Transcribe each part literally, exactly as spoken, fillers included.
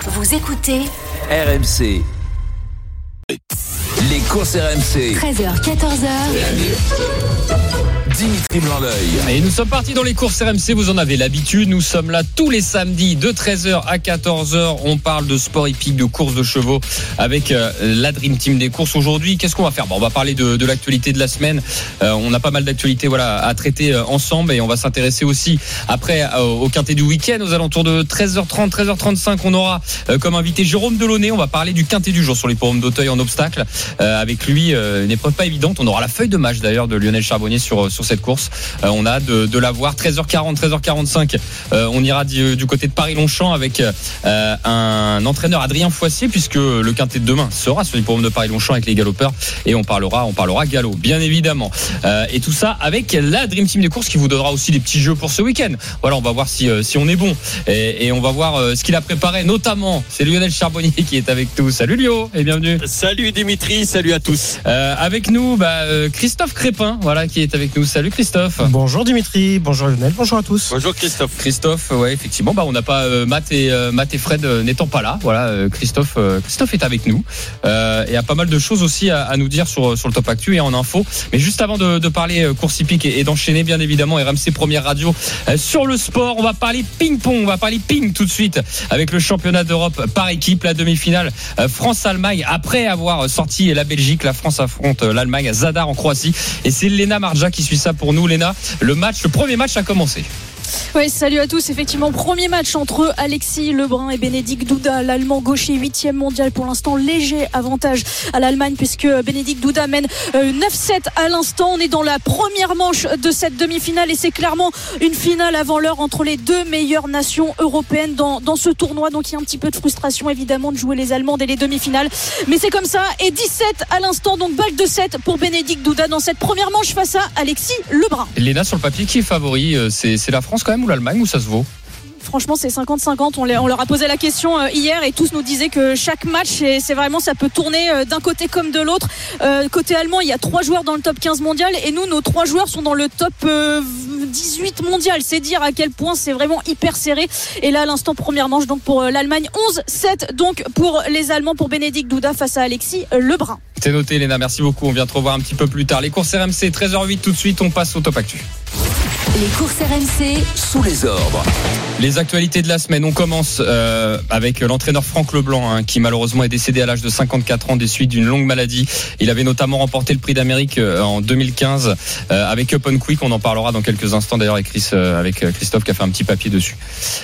Vous écoutez R M C. Les courses R M C. treize heures, quatorze heures. Dimitri Blanc-L'Oeil. Et nous sommes partis dans les courses R M C, vous en avez l'habitude. Nous sommes là tous les samedis de treize heures à quatorze heures. On parle de sport hippique, de courses de chevaux avec euh, la Dream Team des courses. Aujourd'hui, qu'est-ce qu'on va faire ? Bon, on va parler de, de l'actualité de la semaine. Euh, on a pas mal d'actualités voilà, à traiter euh, ensemble et on va s'intéresser aussi après euh, au quintet du week-end. Aux alentours de treize heures trente, treize heures trente-cinq, on aura euh, comme invité Jérôme Delaunay. On va parler du quintet du jour sur les l'hippodrome d'Auteuil en obstacle. Euh, avec lui, euh, une épreuve pas évidente. On aura la feuille de match d'ailleurs de Lionel Charbonnier sur, sur cette course. Euh, on a de, de la voir treize heures quarante, treize heures quarante-cinq. Euh, on ira du, du côté de Paris-Longchamp avec euh, un entraîneur Adrien Foissier puisque le quintet de demain sera sur l'hippodrome de Paris-Longchamp avec les galopeurs et on parlera, on parlera galop, bien évidemment. Euh, et tout ça avec la Dream Team des courses qui vous donnera aussi des petits jeux pour ce week-end. Voilà, on va voir si, si on est bon et, et on va voir ce qu'il a préparé. Notamment, c'est Lionel Charbonnier qui est avec nous. Salut Lio et bienvenue. Salut Dimitri, salut à tous. Euh, avec nous, bah, Christophe Crépin, voilà, qui est avec nous. Salut Christophe. Bonjour Dimitri, bonjour Lionel, bonjour à tous. Bonjour Christophe. Christophe, ouais, effectivement, bah on n'a pas euh, Matt et euh, Matt et Fred euh, n'étant pas là. Voilà, euh, Christophe, euh, Christophe est avec nous euh, et a pas mal de choses aussi à, à nous dire sur sur le Top Actu et en info. Mais juste avant de, de parler euh, course hippique et, et d'enchaîner, bien évidemment, R M C Première Radio euh, sur le sport, on va parler ping-pong, on va parler ping tout de suite avec le championnat d'Europe par équipe, la demi-finale euh, France-Allemagne. Après avoir sorti la Belgique, la France affronte euh, l'Allemagne à Zadar en Croatie et c'est Léna Marja qui suit ça pour nous. Léna, le match, le premier match a commencé. Oui, salut à tous. Effectivement, premier match entre Alexis Lebrun et Bénédicte Douda. L'Allemand gaucher, huitième mondial pour l'instant. Léger avantage à l'Allemagne puisque Bénédicte Douda mène neuf sept à l'instant. On est dans la première manche de cette demi-finale et c'est clairement une finale avant l'heure entre les deux meilleures nations européennes dans, dans ce tournoi. Donc il y a un petit peu de frustration évidemment de jouer les Allemands dès les demi-finales. Mais c'est comme ça. Et dix-sept à l'instant, donc balle de sept pour Bénédicte Douda dans cette première manche face à Alexis Lebrun. Léna, sur le papier, qui est favori ? C'est, c'est la France quand même ou l'Allemagne ou ça se vaut ? Franchement, c'est cinquante cinquante. On, on leur a posé la question hier et tous nous disaient que chaque match, c'est vraiment, ça peut tourner d'un côté comme de l'autre. Euh, côté allemand, il y a trois joueurs dans le top quinze mondial et nous, nos trois joueurs sont dans le top euh, dix-huit mondial. C'est dire à quel point c'est vraiment hyper serré. Et là, à l'instant, première manche donc pour l'Allemagne. onze sept donc pour les Allemands, pour Bénédicte Douda face à Alexis Lebrun. C'est noté, Léna. Merci beaucoup. On vient te revoir un petit peu plus tard. Les courses R M C, treize heures huit tout de suite. On passe au Top Actu. Les courses R M C Sous les ordres. Les actualités de la semaine, on commence euh, avec l'entraîneur Franck Leblanc hein, qui malheureusement est décédé à l'âge de cinquante-quatre ans des suites d'une longue maladie. Il avait notamment remporté le prix d'Amérique euh, en deux mille quinze euh, avec Open Quick. On en parlera dans quelques instants d'ailleurs avec, Chris, euh, avec Christophe qui a fait un petit papier dessus.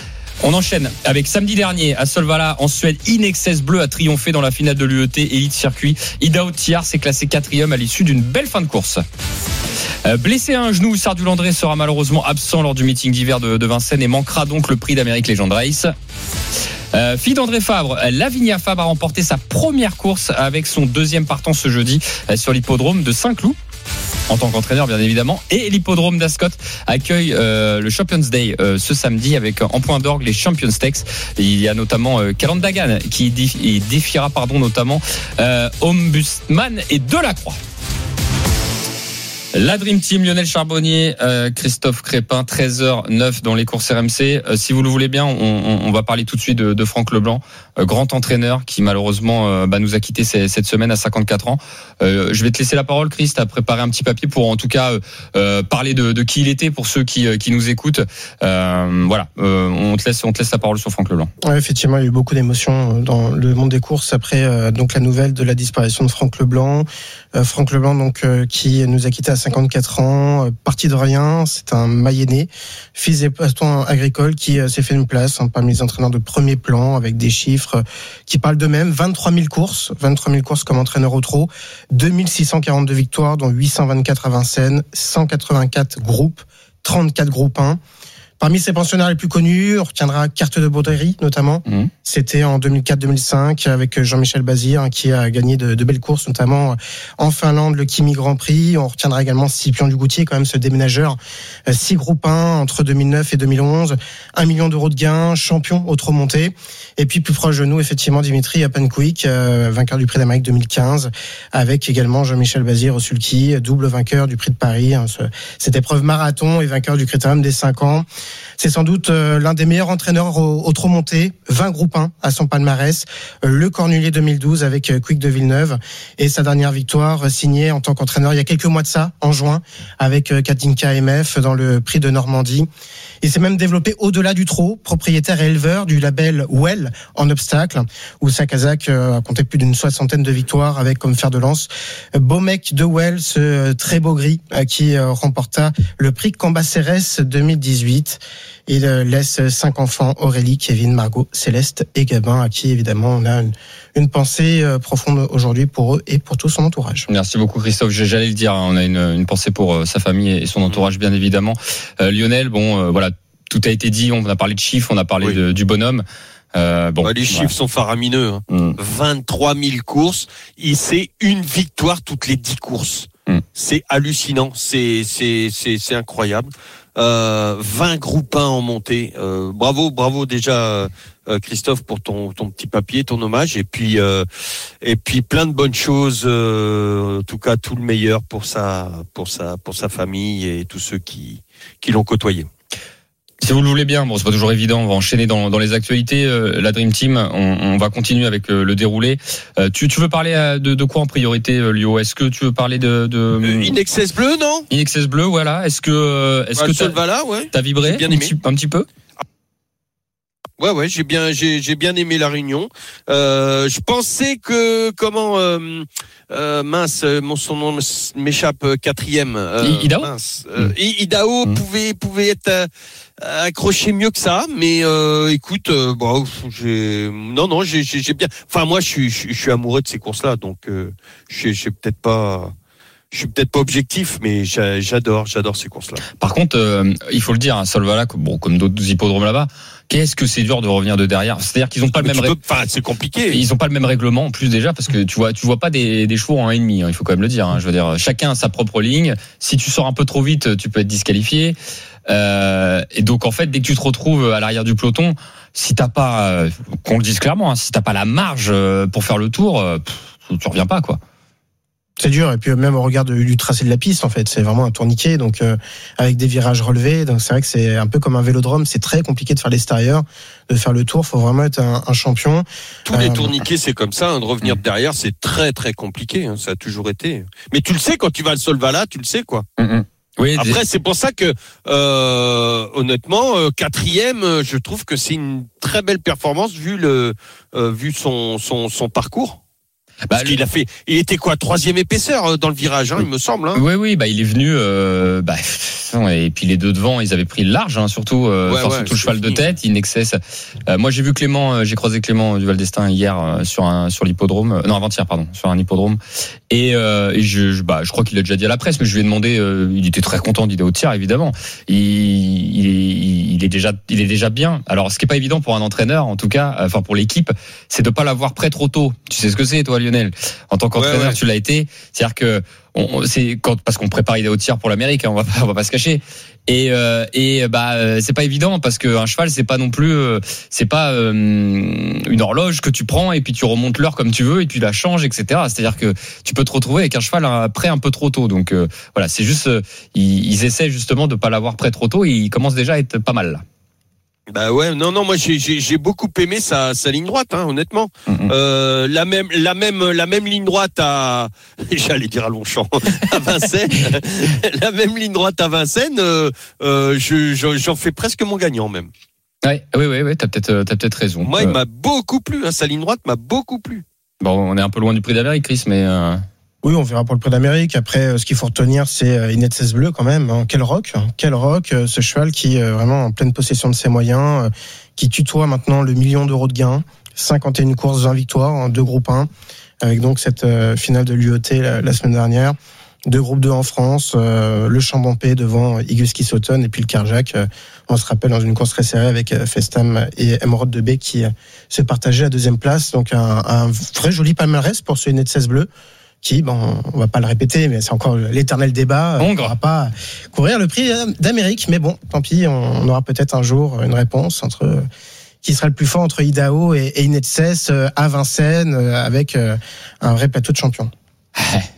On enchaîne avec samedi dernier à Solvalla en Suède. Inexcess Bleu a triomphé dans la finale de l'U E T Elite Circuit. Ida Otiar s'est classé quatrième à l'issue d'une belle fin de course. Euh, blessé à un genou, Sardou Landré sera malheureusement absent lors du meeting d'hiver de, de Vincennes et manquera donc le prix d'Amérique Legend Race. Euh, fille d'André Fabre, Lavinia Fabre a remporté sa première course avec son deuxième partant ce jeudi euh, sur l'hippodrome de Saint-Cloud en tant qu'entraîneur bien évidemment, et l'hippodrome d'Ascot accueille euh, le Champions Day euh, ce samedi avec en point d'orgue les Champions Stakes. Il y a notamment euh, Calan Dagan qui défi- défiera pardon, notamment euh, Ombudsman et Delacroix. La Dream Team, Lionel Charbonnier, euh, Christophe Crépin, treize heures neuf dans les courses R M C. Euh, si vous le voulez bien, on, on, on va parler tout de suite de, de Franck Leblanc, euh, grand entraîneur qui malheureusement euh, bah, nous a quitté ces, cette semaine à cinquante-quatre ans. Euh, je vais te laisser la parole, Chris, tu as préparé un petit papier pour en tout cas euh, parler de, de qui il était pour ceux qui, qui nous écoutent. Euh, voilà, euh, on te laisse, on te laisse la parole sur Franck Leblanc. Ouais, effectivement, il y a eu beaucoup d'émotions dans le monde des courses après euh, donc la nouvelle de la disparition de Franck Leblanc. Euh, Franck Leblanc donc euh, qui nous a quitté à cinquante-quatre ans, euh, parti de rien. C'est un Mayennais, fils des patrons agricoles qui euh, s'est fait une place hein, parmi les entraîneurs de premier plan avec des chiffres euh, qui parlent d'eux-mêmes. vingt-trois mille courses, vingt-trois mille courses comme entraîneur au trot, deux mille six cent quarante-deux victoires dont huit cent vingt-quatre à Vincennes, cent quatre-vingt-quatre groupes, trente-quatre groupes un. Parmi ses pensionnaires les plus connus, on retiendra Carte de Baudry notamment. Mmh. C'était en deux mille quatre deux mille cinq avec Jean-Michel Bazir hein, qui a gagné de, de belles courses, notamment en Finlande le Kimi Grand Prix. On retiendra également Scipion Dugoutier, quand même ce déménageur. Six groupes un entre deux mille neuf et deux mille onze, un million d'euros de gains, champion au trot monté. Et puis plus proche de nous, effectivement, Dimitri Open Quick, euh, vainqueur du prix d'Amérique deux mille quinze, avec également Jean-Michel Bazir au sulky, double vainqueur du prix de Paris. Hein, ce, cette épreuve marathon et vainqueur du critérium des cinq ans. C'est sans doute euh, l'un des meilleurs entraîneurs au, au trot monté, vingt groupes un à son palmarès, euh, le Cornulier deux mille douze avec euh, Quick de Villeneuve et sa dernière victoire euh, signée en tant qu'entraîneur il y a quelques mois de ça, en juin, avec euh, Katinka M F dans le prix de Normandie. Il s'est même développé au-delà du trot, propriétaire et éleveur du label Well en obstacle, où sa Kazakh a compté plus d'une soixantaine de victoires avec comme fer de lance Beau Mec de Well, ce très beau gris qui remporta le prix Cambacérès deux mille dix-huit. Il laisse cinq enfants, Aurélie, Kevin, Margot, Céleste et Gabin, à qui évidemment on a une, une pensée profonde aujourd'hui pour eux et pour tout son entourage. Merci beaucoup Christophe, j'allais le dire, on a une, une pensée pour sa famille et son entourage bien évidemment. Euh, Lionel, bon euh, voilà, tout a été dit, on a parlé de chiffres, on a parlé oui. de, du bonhomme. Euh, bon, bah, les chiffres voilà. sont faramineux. Hein. Mm. vingt-trois mille courses, et c'est une victoire toutes les dix courses. Mm. C'est hallucinant, c'est c'est c'est c'est incroyable. Euh, vingt groupes un en montée. Euh, bravo, bravo déjà euh, Christophe pour ton ton petit papier, ton hommage, et puis euh, et puis plein de bonnes choses. Euh, en tout cas, tout le meilleur pour sa pour sa pour sa famille et tous ceux qui qui l'ont côtoyé. Si vous le voulez bien, bon, c'est pas toujours évident, on va enchaîner dans, dans les actualités. Euh, la Dream Team, on, on va continuer avec euh, le déroulé. Euh, tu, tu veux parler de, de quoi en priorité, euh, Lio ? Est-ce que tu veux parler de... de... Euh, Inexcess Bleu, non ? Inexcess Bleu, voilà. Est-ce que, est-ce bah, que t'as, voilà, ouais. t'as vibré bien un, aimé. petit, un petit peu ? Ouais, ouais, j'ai bien, j'ai, j'ai bien aimé la réunion. Euh, je pensais que, comment, euh, euh, mince, mon son nom m'échappe, quatrième. Euh, Idao. Mince, euh, Idao mmh. pouvait, pouvait être euh, accroché mieux que ça, mais euh, écoute, euh, bon, j'ai, non, non, j'ai, j'ai, j'ai bien. Enfin, moi, je suis, je, je suis amoureux de ces courses-là, donc euh, je, je suis peut-être pas. Je suis peut-être pas objectif, mais j'adore, j'adore ces courses-là. Par contre, euh, il faut le dire, hein, Solvala, bon, comme d'autres hippodromes là-bas, qu'est-ce que c'est dur de revenir de derrière. C'est-à-dire qu'ils ont pas mais le même. Ré... Enfin, c'est compliqué. Ils ont pas le même règlement en plus déjà, parce que tu vois, tu vois pas des, des chevaux en un et demi. Hein, il faut quand même le dire. Hein, je veux dire, chacun a sa propre ligne. Si tu sors un peu trop vite, tu peux être disqualifié. Euh, et donc en fait, dès que tu te retrouves à l'arrière du peloton, si t'as pas, euh, qu'on le dise clairement, hein, si t'as pas la marge pour faire le tour, euh, pff, tu reviens pas quoi. C'est dur, et puis même au regard du tracé de la piste, en fait, c'est vraiment un tourniquet, donc euh, avec des virages relevés, donc c'est vrai que c'est un peu comme un vélodrome, c'est très compliqué de faire l'extérieur, de faire le tour, faut vraiment être un, un champion. Tous euh, les tourniquets, c'est comme ça, hein, de revenir de derrière, c'est très très compliqué, hein, ça a toujours été. Mais tu le sais, quand tu vas à Solvala, tu le sais, quoi. Mm-hmm. Oui, après, c'est pour ça que, euh, honnêtement, euh, quatrième, je trouve que c'est une très belle performance vu le, euh, vu son son son parcours. Parce bah, qu'il a fait, il était quoi, troisième épaisseur dans le virage, hein, il me semble. Hein. Oui, oui, bah il est venu. Euh, bah, et puis les deux devant, ils avaient pris le large, hein, surtout, euh, ouais, enfin, ouais, surtout le cheval fini. de tête, Inexcess. Euh, moi, j'ai vu Clément, euh, j'ai croisé Clément du Val d'Estaing hier euh, sur un sur l'hippodrome, euh, non avant-hier, pardon, sur un hippodrome. Et, euh, et je, je, bah, je crois qu'il l'a déjà dit à la presse, mais je lui ai demandé. Euh, il était très content d'Idao Tiers, évidemment. Il, il, est, il est déjà, il est déjà bien. Alors, ce qui est pas évident pour un entraîneur, en tout cas, enfin pour l'équipe, c'est de pas l'avoir prêt trop tôt. Tu sais ce que c'est, toi, Lionel? En tant qu'entraîneur, ouais, ouais. tu l'as été. C'est-à-dire que on, c'est quand parce qu'on prépare Idao Tiers pour l'Amérique, hein, on va pas, on va pas se cacher. Et euh, et bah c'est pas évident parce qu'un cheval c'est pas non plus euh, c'est pas euh, une horloge que tu prends et puis tu remontes l'heure comme tu veux et tu la changes, et cetera. C'est-à-dire que tu peux te retrouver avec un cheval prêt un peu trop tôt. Donc euh, voilà, c'est juste euh, ils, ils essaient justement de pas l'avoir prêt trop tôt et ils commencent déjà à être pas mal là. Bah ouais, non, non, moi j'ai, j'ai, j'ai beaucoup aimé sa, sa ligne droite, hein, honnêtement. Mm-hmm. Euh, la même, la même, la même ligne droite à, j'allais dire à Longchamp, à Vincennes, la même ligne droite à Vincennes, euh, euh, je, je, j'en fais presque mon gagnant même. Ouais, oui, oui, oui, t'as peut-être, t'as peut-être raison. Moi, euh... il m'a beaucoup plu, hein, sa ligne droite m'a beaucoup plu. Bon, on est un peu loin du Prix d'Amérique, Chris, mais. Euh... Oui, on verra pour le Prix d'Amérique. Après, ce qu'il faut retenir, c'est Inexcess Bleu quand même. Quel rock, quel rock, ce cheval qui est vraiment en pleine possession de ses moyens, qui tutoie maintenant le million d'euros de gains, cinquante et une courses, vingt victoires en deux groupes un, avec donc cette finale de l'U E T la, la semaine dernière. Deux groupes deux en France, euh, le Chambampé devant Iguski Sauton et puis le Kerjak. Euh, on se rappelle dans une course très serrée avec euh, Festam et Emerald de B qui euh, se partageaient la deuxième place. Donc un, un vrai joli palmarès pour ce Inexcess Bleu. Qui, bon, on va pas le répéter, mais c'est encore l'éternel débat. On ne pourra pas courir le Prix d'Amérique, mais bon, tant pis, on aura peut-être un jour une réponse entre qui sera le plus fort entre Idao et, et Inexcess à Vincennes avec un vrai plateau de champions.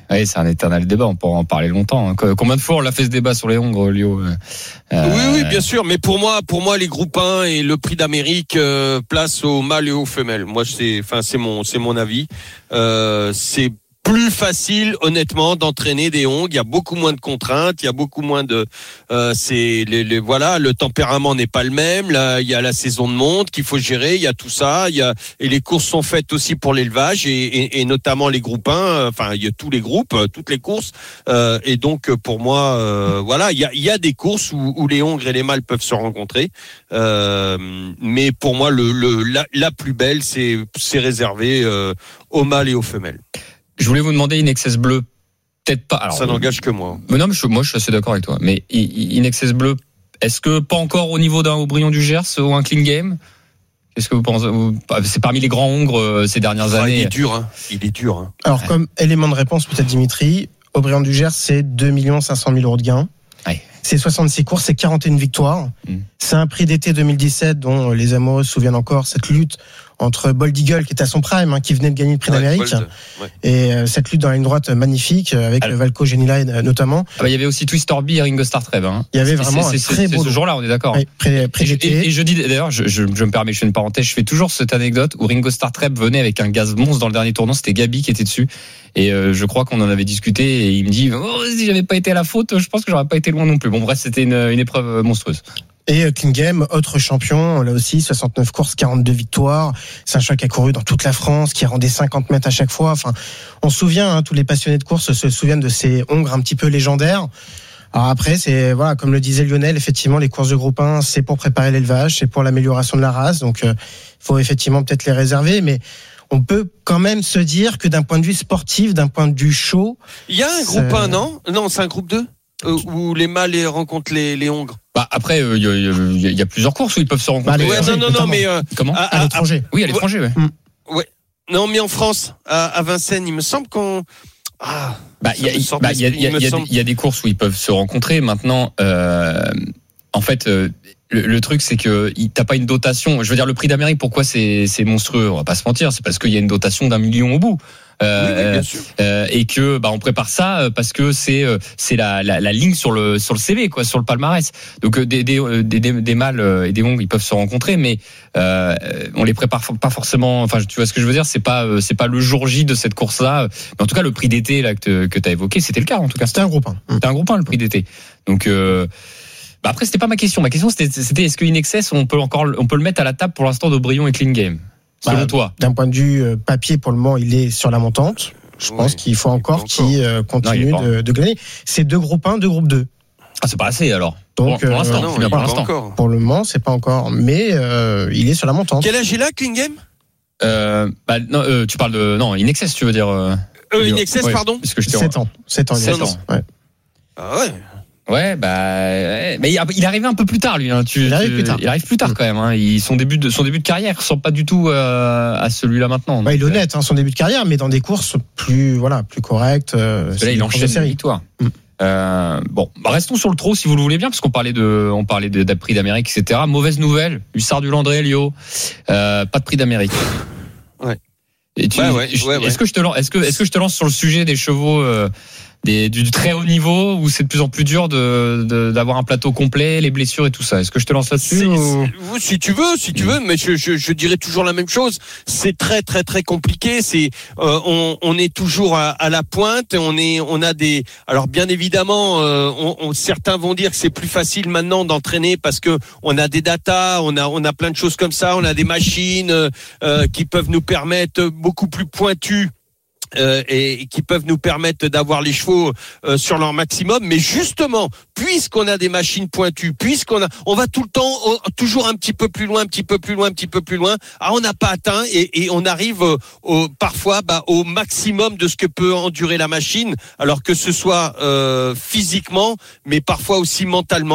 Oui, c'est un éternel débat, on pourra en parler longtemps. Hein. Combien de fois on l'a fait ce débat sur les Hongres, Lio euh... Oui, oui, bien sûr. Mais pour moi, pour moi, les groupes un et le prix d'Amérique euh, place aux mâles et aux femelles. Moi, c'est, enfin, c'est mon, c'est mon avis. Euh, c'est plus facile, honnêtement, d'entraîner des Hongres. Il y a beaucoup moins de contraintes, il y a beaucoup moins de, euh, c'est, les, les, voilà, le tempérament n'est pas le même. Là, il y a la saison de monte qu'il faut gérer. Il y a tout ça. Il y a, et les courses sont faites aussi pour l'élevage et, et, et notamment les groupes un. Enfin, il y a tous les groupes, toutes les courses. Euh, et donc, pour moi, euh, voilà, il y a, il y a des courses où, où les Hongres et les mâles peuvent se rencontrer. Euh, mais pour moi, le, le, la, la plus belle, c'est, c'est réservé euh, aux mâles et aux femelles. Je voulais vous demander Inexcess Bleu. Peut-être pas. Alors, ça n'engage que moi. Mais non, mais je, moi, je suis assez d'accord avec toi. Mais Inexcess Bleu, est-ce que pas encore au niveau d'un Aubryon du Gers ou un Clean Game? Qu'est-ce que vous pensez? C'est parmi les grands Hongres ces dernières ah, années. Il est dur, hein. Il est dur. Hein. Alors, ouais. Comme élément de réponse, peut-être Dimitri, Aubryon du Gers, c'est deux millions cinq cent mille euros de gains. Ouais. C'est soixante-six courses, c'est quarante et une victoires. Mmh. C'est un prix d'été deux mille dix-sept dont les amoureux se souviennent encore, cette lutte entre Bold Eagle qui est à son prime, hein, qui venait de gagner le prix ouais, d'Amérique, Bold, ouais. et euh, cette lutte dans la ligne droite magnifique avec Alors, Valco Geniline notamment. Ah bah, il y avait aussi Twister B et Ringo Starr Treb. Hein. Il y avait vraiment c'est, c'est, un très c'est, beau. C'est ce jour-là, on est d'accord. Oui, pré, pré- et, et, et je dis d'ailleurs, je, je, je me permets, je fais une parenthèse, je fais toujours cette anecdote où Ringo Starr Treb venait avec un gaz monstre dans le dernier tournant, c'était Gabi qui était dessus. Et euh, je crois qu'on en avait discuté et il me dit oh, si j'avais pas été à la faute, je pense que j'aurais pas été loin non plus. Bon bref, c'était une, une épreuve monstrueuse. Et Clean Game, autre champion, là aussi, soixante-neuf courses, quarante-deux victoires. C'est un cheval qui a couru dans toute la France, qui a rendu cinquante mètres à chaque fois. Enfin, on se souvient, hein, tous les passionnés de course se souviennent de ces Hongres un petit peu légendaires. Alors après, c'est, voilà, comme le disait Lionel, effectivement, les courses de groupe un, c'est pour préparer l'élevage, c'est pour l'amélioration de la race. Donc, il euh, faut effectivement peut-être les réserver, mais on peut quand même se dire que d'un point de vue sportif, d'un point de vue show. Il y a un groupe un, non? Non, c'est un groupe deux? Euh, où les mâles rencontrent les, les Hongres. Bah après, il euh, y, y, y a plusieurs courses où ils peuvent se rencontrer. Bah, ouais, non, non, non, mais euh, comment à, à l'étranger. Oui, à l'étranger, ouais. Ouais. Non, mais en France, à, à Vincennes, il me semble qu'on. Ah. Bah, il y a, bah, y a, y a, y a, y a des courses où ils peuvent se rencontrer. Maintenant, euh, en fait. Euh, Le, le truc, c'est que t'as pas une dotation. Je veux dire, le prix d'Amérique, pourquoi c'est, c'est monstrueux? On va pas se mentir, c'est parce qu'il y a une dotation d'un million au bout. Euh, oui, oui, bien sûr. Euh, et que bah on prépare ça parce que c'est c'est la, la, la ligne sur le sur le C V quoi, sur le palmarès. Donc des des des, des, des mâles et des Hongres ils peuvent se rencontrer, mais euh, on les prépare pas forcément. Enfin, tu vois ce que je veux dire? C'est pas c'est pas le jour J de cette course là. Mais en tout cas, le prix d'été là que que t'as évoqué, c'était le cas en tout cas. C'était un groupe un. C'était un groupe un le prix d'été. Donc euh, Bah après c'était pas ma question. Ma question c'était, c'était est-ce que Inexcess on peut encore on peut le mettre à la table pour l'instant d'Aubryon et Clean Game selon bah, toi? D'un point de vue papier pour le moment il est sur la montante. Je oui, pense qu'il faut encore qu'il euh, continue non, de, de gagner. C'est deux groupes un, deux groupes deux. Ah c'est pas assez alors. Donc pour, pour l'instant, non, non, pour, l'instant. Encore. Pour le moment c'est pas encore, mais euh, il est sur la montante. Quel âge il a Clean Game? Euh, bah non, euh, tu parles de non Inexcess tu veux dire? Euh, euh Inexcess ouais, pardon. Parce que je sept ans, sept ans, sept ans. Ouais. Ah ouais. Ouais, bah, ouais. Mais il arrive un peu plus tard, lui. Hein. Tu, il arrive tu, plus tard. Il arrive plus tard quand même. Hein. Il, son début de son début de carrière ressemble pas du tout euh, à celui-là maintenant. Ouais, il est honnête, hein, son début de carrière, mais dans des courses plus, voilà, plus correctes. Euh, là, il enchaîne les victoires. Mm. Euh, bon, bah restons sur le trot si vous le voulez bien, parce qu'on parlait de, on parlait de, de prix d'Amérique, et cetera. Mauvaise nouvelle, Hussard du Landré, Lio, euh, pas de prix d'Amérique. Ouais. Et tu, ouais, ouais, je, ouais, ouais. Est-ce que je te lance, est-ce que, est-ce que je te lance sur le sujet des chevaux? Euh, Des, du très haut niveau où c'est de plus en plus dur de, de d'avoir un plateau complet, les blessures et tout ça. Est-ce que je te lance là-dessus c'est, ou... c'est, Si tu veux, si tu veux, mais je, je, je dirais toujours la même chose. C'est très très très compliqué. C'est euh, on, on est toujours à, à la pointe. On est on a des alors bien évidemment euh, on, on, certains vont dire que c'est plus facile maintenant d'entraîner parce que on a des datas, on a on a plein de choses comme ça, on a des machines euh, qui peuvent nous permettre beaucoup plus pointues. Euh, et qui peuvent nous permettre d'avoir les chevaux euh, sur leur maximum, mais justement, puisqu'on a des machines pointues, puisqu'on a, on va tout le temps oh, toujours un petit peu plus loin, un petit peu plus loin, un petit peu plus loin. Ah, on n'a pas atteint et, et on arrive euh, au, parfois bah, au maximum de ce que peut endurer la machine, alors que ce soit euh, physiquement, mais parfois aussi mentalement.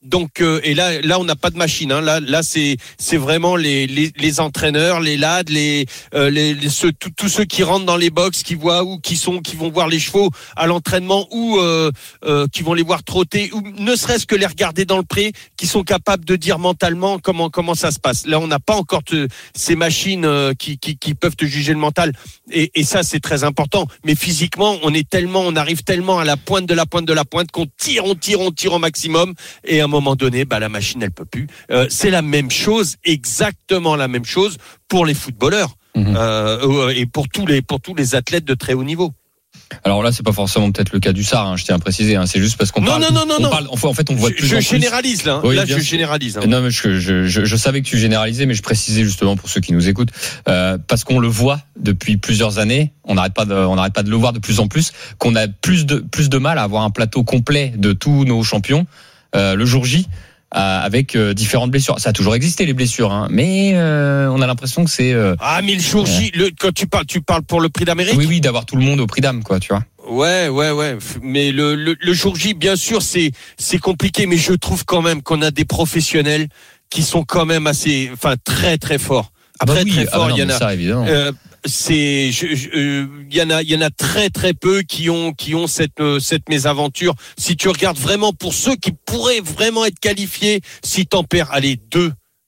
Donc euh, et là là on n'a pas de machine hein. Là là c'est c'est vraiment les les, les entraîneurs, les lads, les euh, les, les ceux tous, tous ceux qui rentrent dans les box, qui voient ou qui sont qui vont voir les chevaux à l'entraînement ou euh, euh, qui vont les voir trotter ou ne serait-ce que les regarder dans le pré, qui sont capables de dire mentalement comment comment ça se passe. Là on n'a pas encore te, ces machines euh, qui qui qui peuvent te juger le mental et et ça c'est très important. Mais physiquement on est tellement on arrive tellement à la pointe de la pointe de la pointe qu'on tire on tire on tire au maximum et à un moment donné, bah la machine elle peut plus. Euh, c'est la même chose, exactement la même chose pour les footballeurs mmh. euh, et pour tous les pour tous les athlètes de très haut niveau. Alors là, c'est pas forcément peut-être le cas du S A R, hein, je tiens à préciser. Hein, c'est juste parce qu'on non, parle. Non, non, non, on non. Parle, en fait, on voit de plus je, en je plus. généralise là. Oui, là, je sûr. généralise. Hein. Non, mais je, je, je, je savais que tu généralisais, mais je précisais justement pour ceux qui nous écoutent, euh, parce qu'on le voit depuis plusieurs années. On n'arrête pas de, on n'arrête pas de le voir de plus en plus, qu'on a plus de plus de mal à avoir un plateau complet de tous nos champions euh, le jour J. Avec euh, différentes blessures. Ça a toujours existé les blessures, hein, mais euh, on a l'impression que c'est. Euh, ah, mais le jour J, le, quand tu parles, tu parles pour le Prix d'Amérique. Oui, oui, d'avoir tout le monde au Prix d'Am, quoi, tu vois. Ouais, ouais, ouais. Mais le, le, le jour J, bien sûr, c'est c'est compliqué, mais je trouve quand même qu'on a des professionnels qui sont quand même assez, enfin, très très forts. Ah bah très oui, très forts. Ah bah non, il y en a. Ça, évidemment. Euh, c'est je, je, euh, il y en a il y en a très très peu qui ont qui ont cette euh, cette mésaventure. Si tu regardes vraiment pour ceux qui pourraient vraiment être qualifiés, si t'en perds allez deux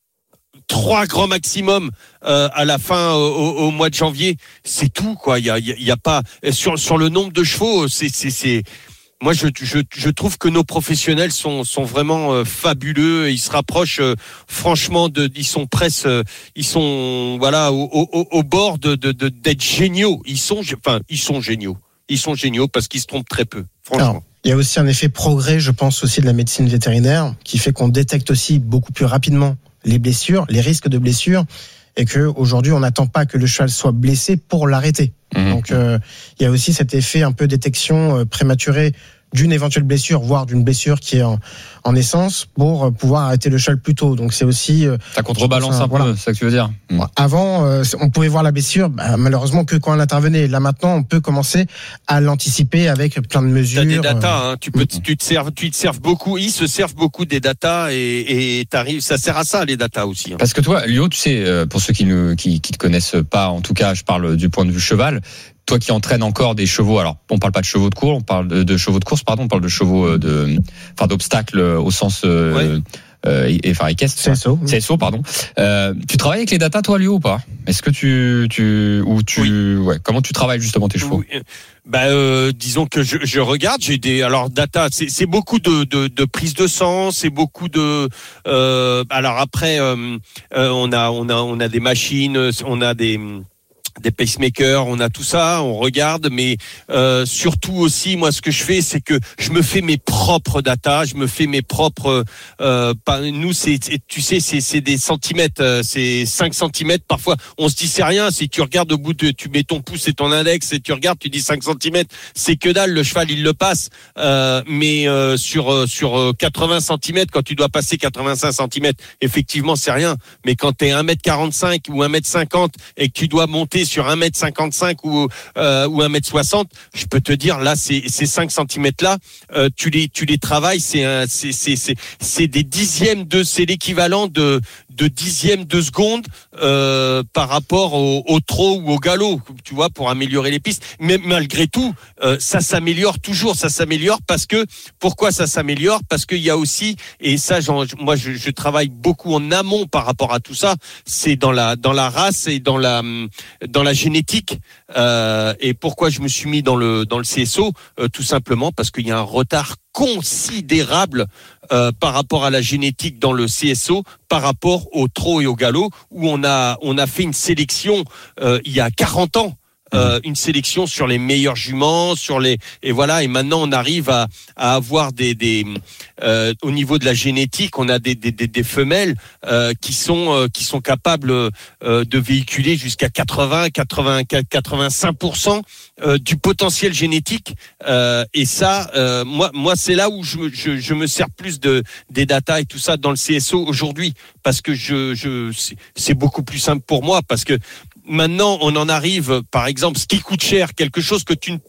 trois grands maximum euh, à la fin euh, au, au mois de janvier, c'est tout quoi. Il y a il y a pas sur sur le nombre de chevaux, c'est c'est c'est moi, je, je, je trouve que nos professionnels sont, sont vraiment euh, fabuleux. Ils se rapprochent euh, franchement de, ils sont presque, euh, ils sont voilà au, au, au bord de, de, de d'être géniaux. Ils sont, enfin, ils sont géniaux. Ils sont géniaux parce qu'ils se trompent très peu. Franchement. Alors, il y a aussi un effet progrès, je pense aussi de la médecine vétérinaire, qui fait qu'on détecte aussi beaucoup plus rapidement les blessures, les risques de blessures, et que aujourd'hui on n'attend pas que le cheval soit blessé pour l'arrêter. Mmh. Donc euh, il y a aussi cet effet un peu détection euh, prématurée d'une éventuelle blessure, voire d'une blessure qui est en, en naissance, pour pouvoir arrêter le cheval plus tôt. Donc c'est aussi euh, ça contrebalance un voilà. peu, c'est ça que tu veux dire. Mmh. Avant, euh, on pouvait voir la blessure, bah, malheureusement que quand elle intervenait. Là maintenant, on peut commencer à l'anticiper avec plein de mesures. T'as des datas, hein. tu peux, mmh. tu te serves, tu te serves beaucoup. Ils se servent beaucoup des datas et, et t'arrives. Ça sert à ça les datas aussi. Hein. Parce que toi, Lio, tu sais, pour ceux qui ne qui, qui te connaissent pas, en tout cas, je parle du point de vue cheval. Toi qui entraînes encore des chevaux, alors on parle pas de chevaux de course, on parle de, de chevaux de course, pardon, on parle de chevaux de, enfin d'obstacles au sens, euh, ouais. euh, et, enfin équestre. C S O. C S O, pardon. Euh, tu travailles avec les datas, toi, Lio, ou pas? Est-ce que tu, tu, ou tu, oui. ouais, comment tu travailles justement tes chevaux? Oui. Bah, euh, disons que je, je regarde, j'ai des, alors data, c'est, c'est beaucoup de, de, de prise de sang, c'est beaucoup de, euh, alors après, euh, euh, on a, on a, on a des machines, on a des des pacemakers, on a tout ça, on regarde, mais euh, surtout aussi, moi, ce que je fais, c'est que je me fais mes propres datas, je me fais mes propres. Euh, pas, nous, c'est, tu sais, c'est, c'est des centimètres, c'est cinq centimètres. Parfois, on se dit c'est rien. Si tu regardes au bout de, tu mets ton pouce et ton index et tu regardes, tu dis cinq centimètres, c'est que dalle. Le cheval, il le passe. Euh, mais euh, sur sur quatre-vingts centimètres, quand tu dois passer quatre-vingt-cinq centimètres, effectivement, c'est rien. Mais quand t'es un mètre quarante-cinq ou un mètre cinquante et que tu dois monter sur un mètre cinquante-cinq ou euh, ou un mètre soixante, je peux te dire là ces ces cinq centimètres là, euh, tu les tu les travailles, c'est un c'est c'est c'est c'est des dixièmes de c'est l'équivalent de de dixièmes de seconde euh, par rapport au, au trot ou au galop, tu vois, pour améliorer les pistes. Mais malgré tout, euh, ça s'améliore toujours, ça s'améliore parce que pourquoi ça s'améliore? Parce qu'il y a aussi, et ça, j'en, moi, je, je travaille beaucoup en amont par rapport à tout ça. C'est dans la dans la race et dans la dans la génétique. Euh, et pourquoi je me suis mis dans le dans le C S O? euh, Tout simplement parce qu'il y a un retard considérable euh, par rapport à la génétique dans le C S O, par rapport au trot et au galop, où on a on a fait une sélection euh, il y a quarante ans. Euh, une sélection sur les meilleurs juments, sur les et voilà, et maintenant on arrive à, à avoir des des euh, au niveau de la génétique, on a des des des, des femelles euh, qui sont euh, qui sont capables euh, de véhiculer jusqu'à quatre-vingts, quatre-vingts, quatre-vingt-cinq pour cent euh, du potentiel génétique euh, et ça euh, moi moi c'est là où je me je, je me sers plus de des data et tout ça dans le C S O aujourd'hui, parce que je je c'est, c'est beaucoup plus simple pour moi, parce que maintenant, on en arrive, par exemple, ce qui coûte cher, quelque chose que tu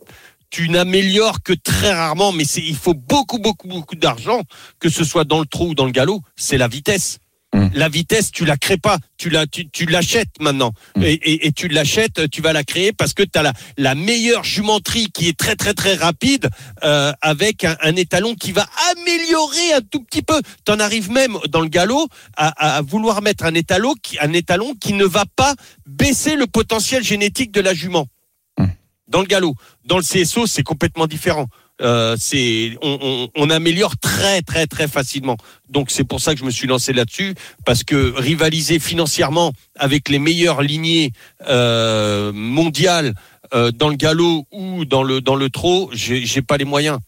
tu n'améliores que très rarement, mais c'est, il faut beaucoup, beaucoup, beaucoup d'argent, que ce soit dans le trot ou dans le galop, c'est la vitesse. Mmh. La vitesse, tu la crées pas, tu la, tu, tu l'achètes maintenant, mmh. et, et, et tu l'achètes, tu vas la créer parce que tu as la, la meilleure jumenterie qui est très très très rapide, euh, avec un, un étalon qui va améliorer un tout petit peu. T'en arrives même dans le galop à, à vouloir mettre un étalon qui, un étalon qui ne va pas baisser le potentiel génétique de la jument. Mmh. Dans le galop, dans le C S O, c'est complètement différent. Euh, c'est on, on, on améliore très très très facilement. Donc c'est pour ça que je me suis lancé là-dessus, parce que rivaliser financièrement avec les meilleures lignées euh, mondiales euh, dans le galop ou dans le dans le trot, j'ai, j'ai pas les moyens.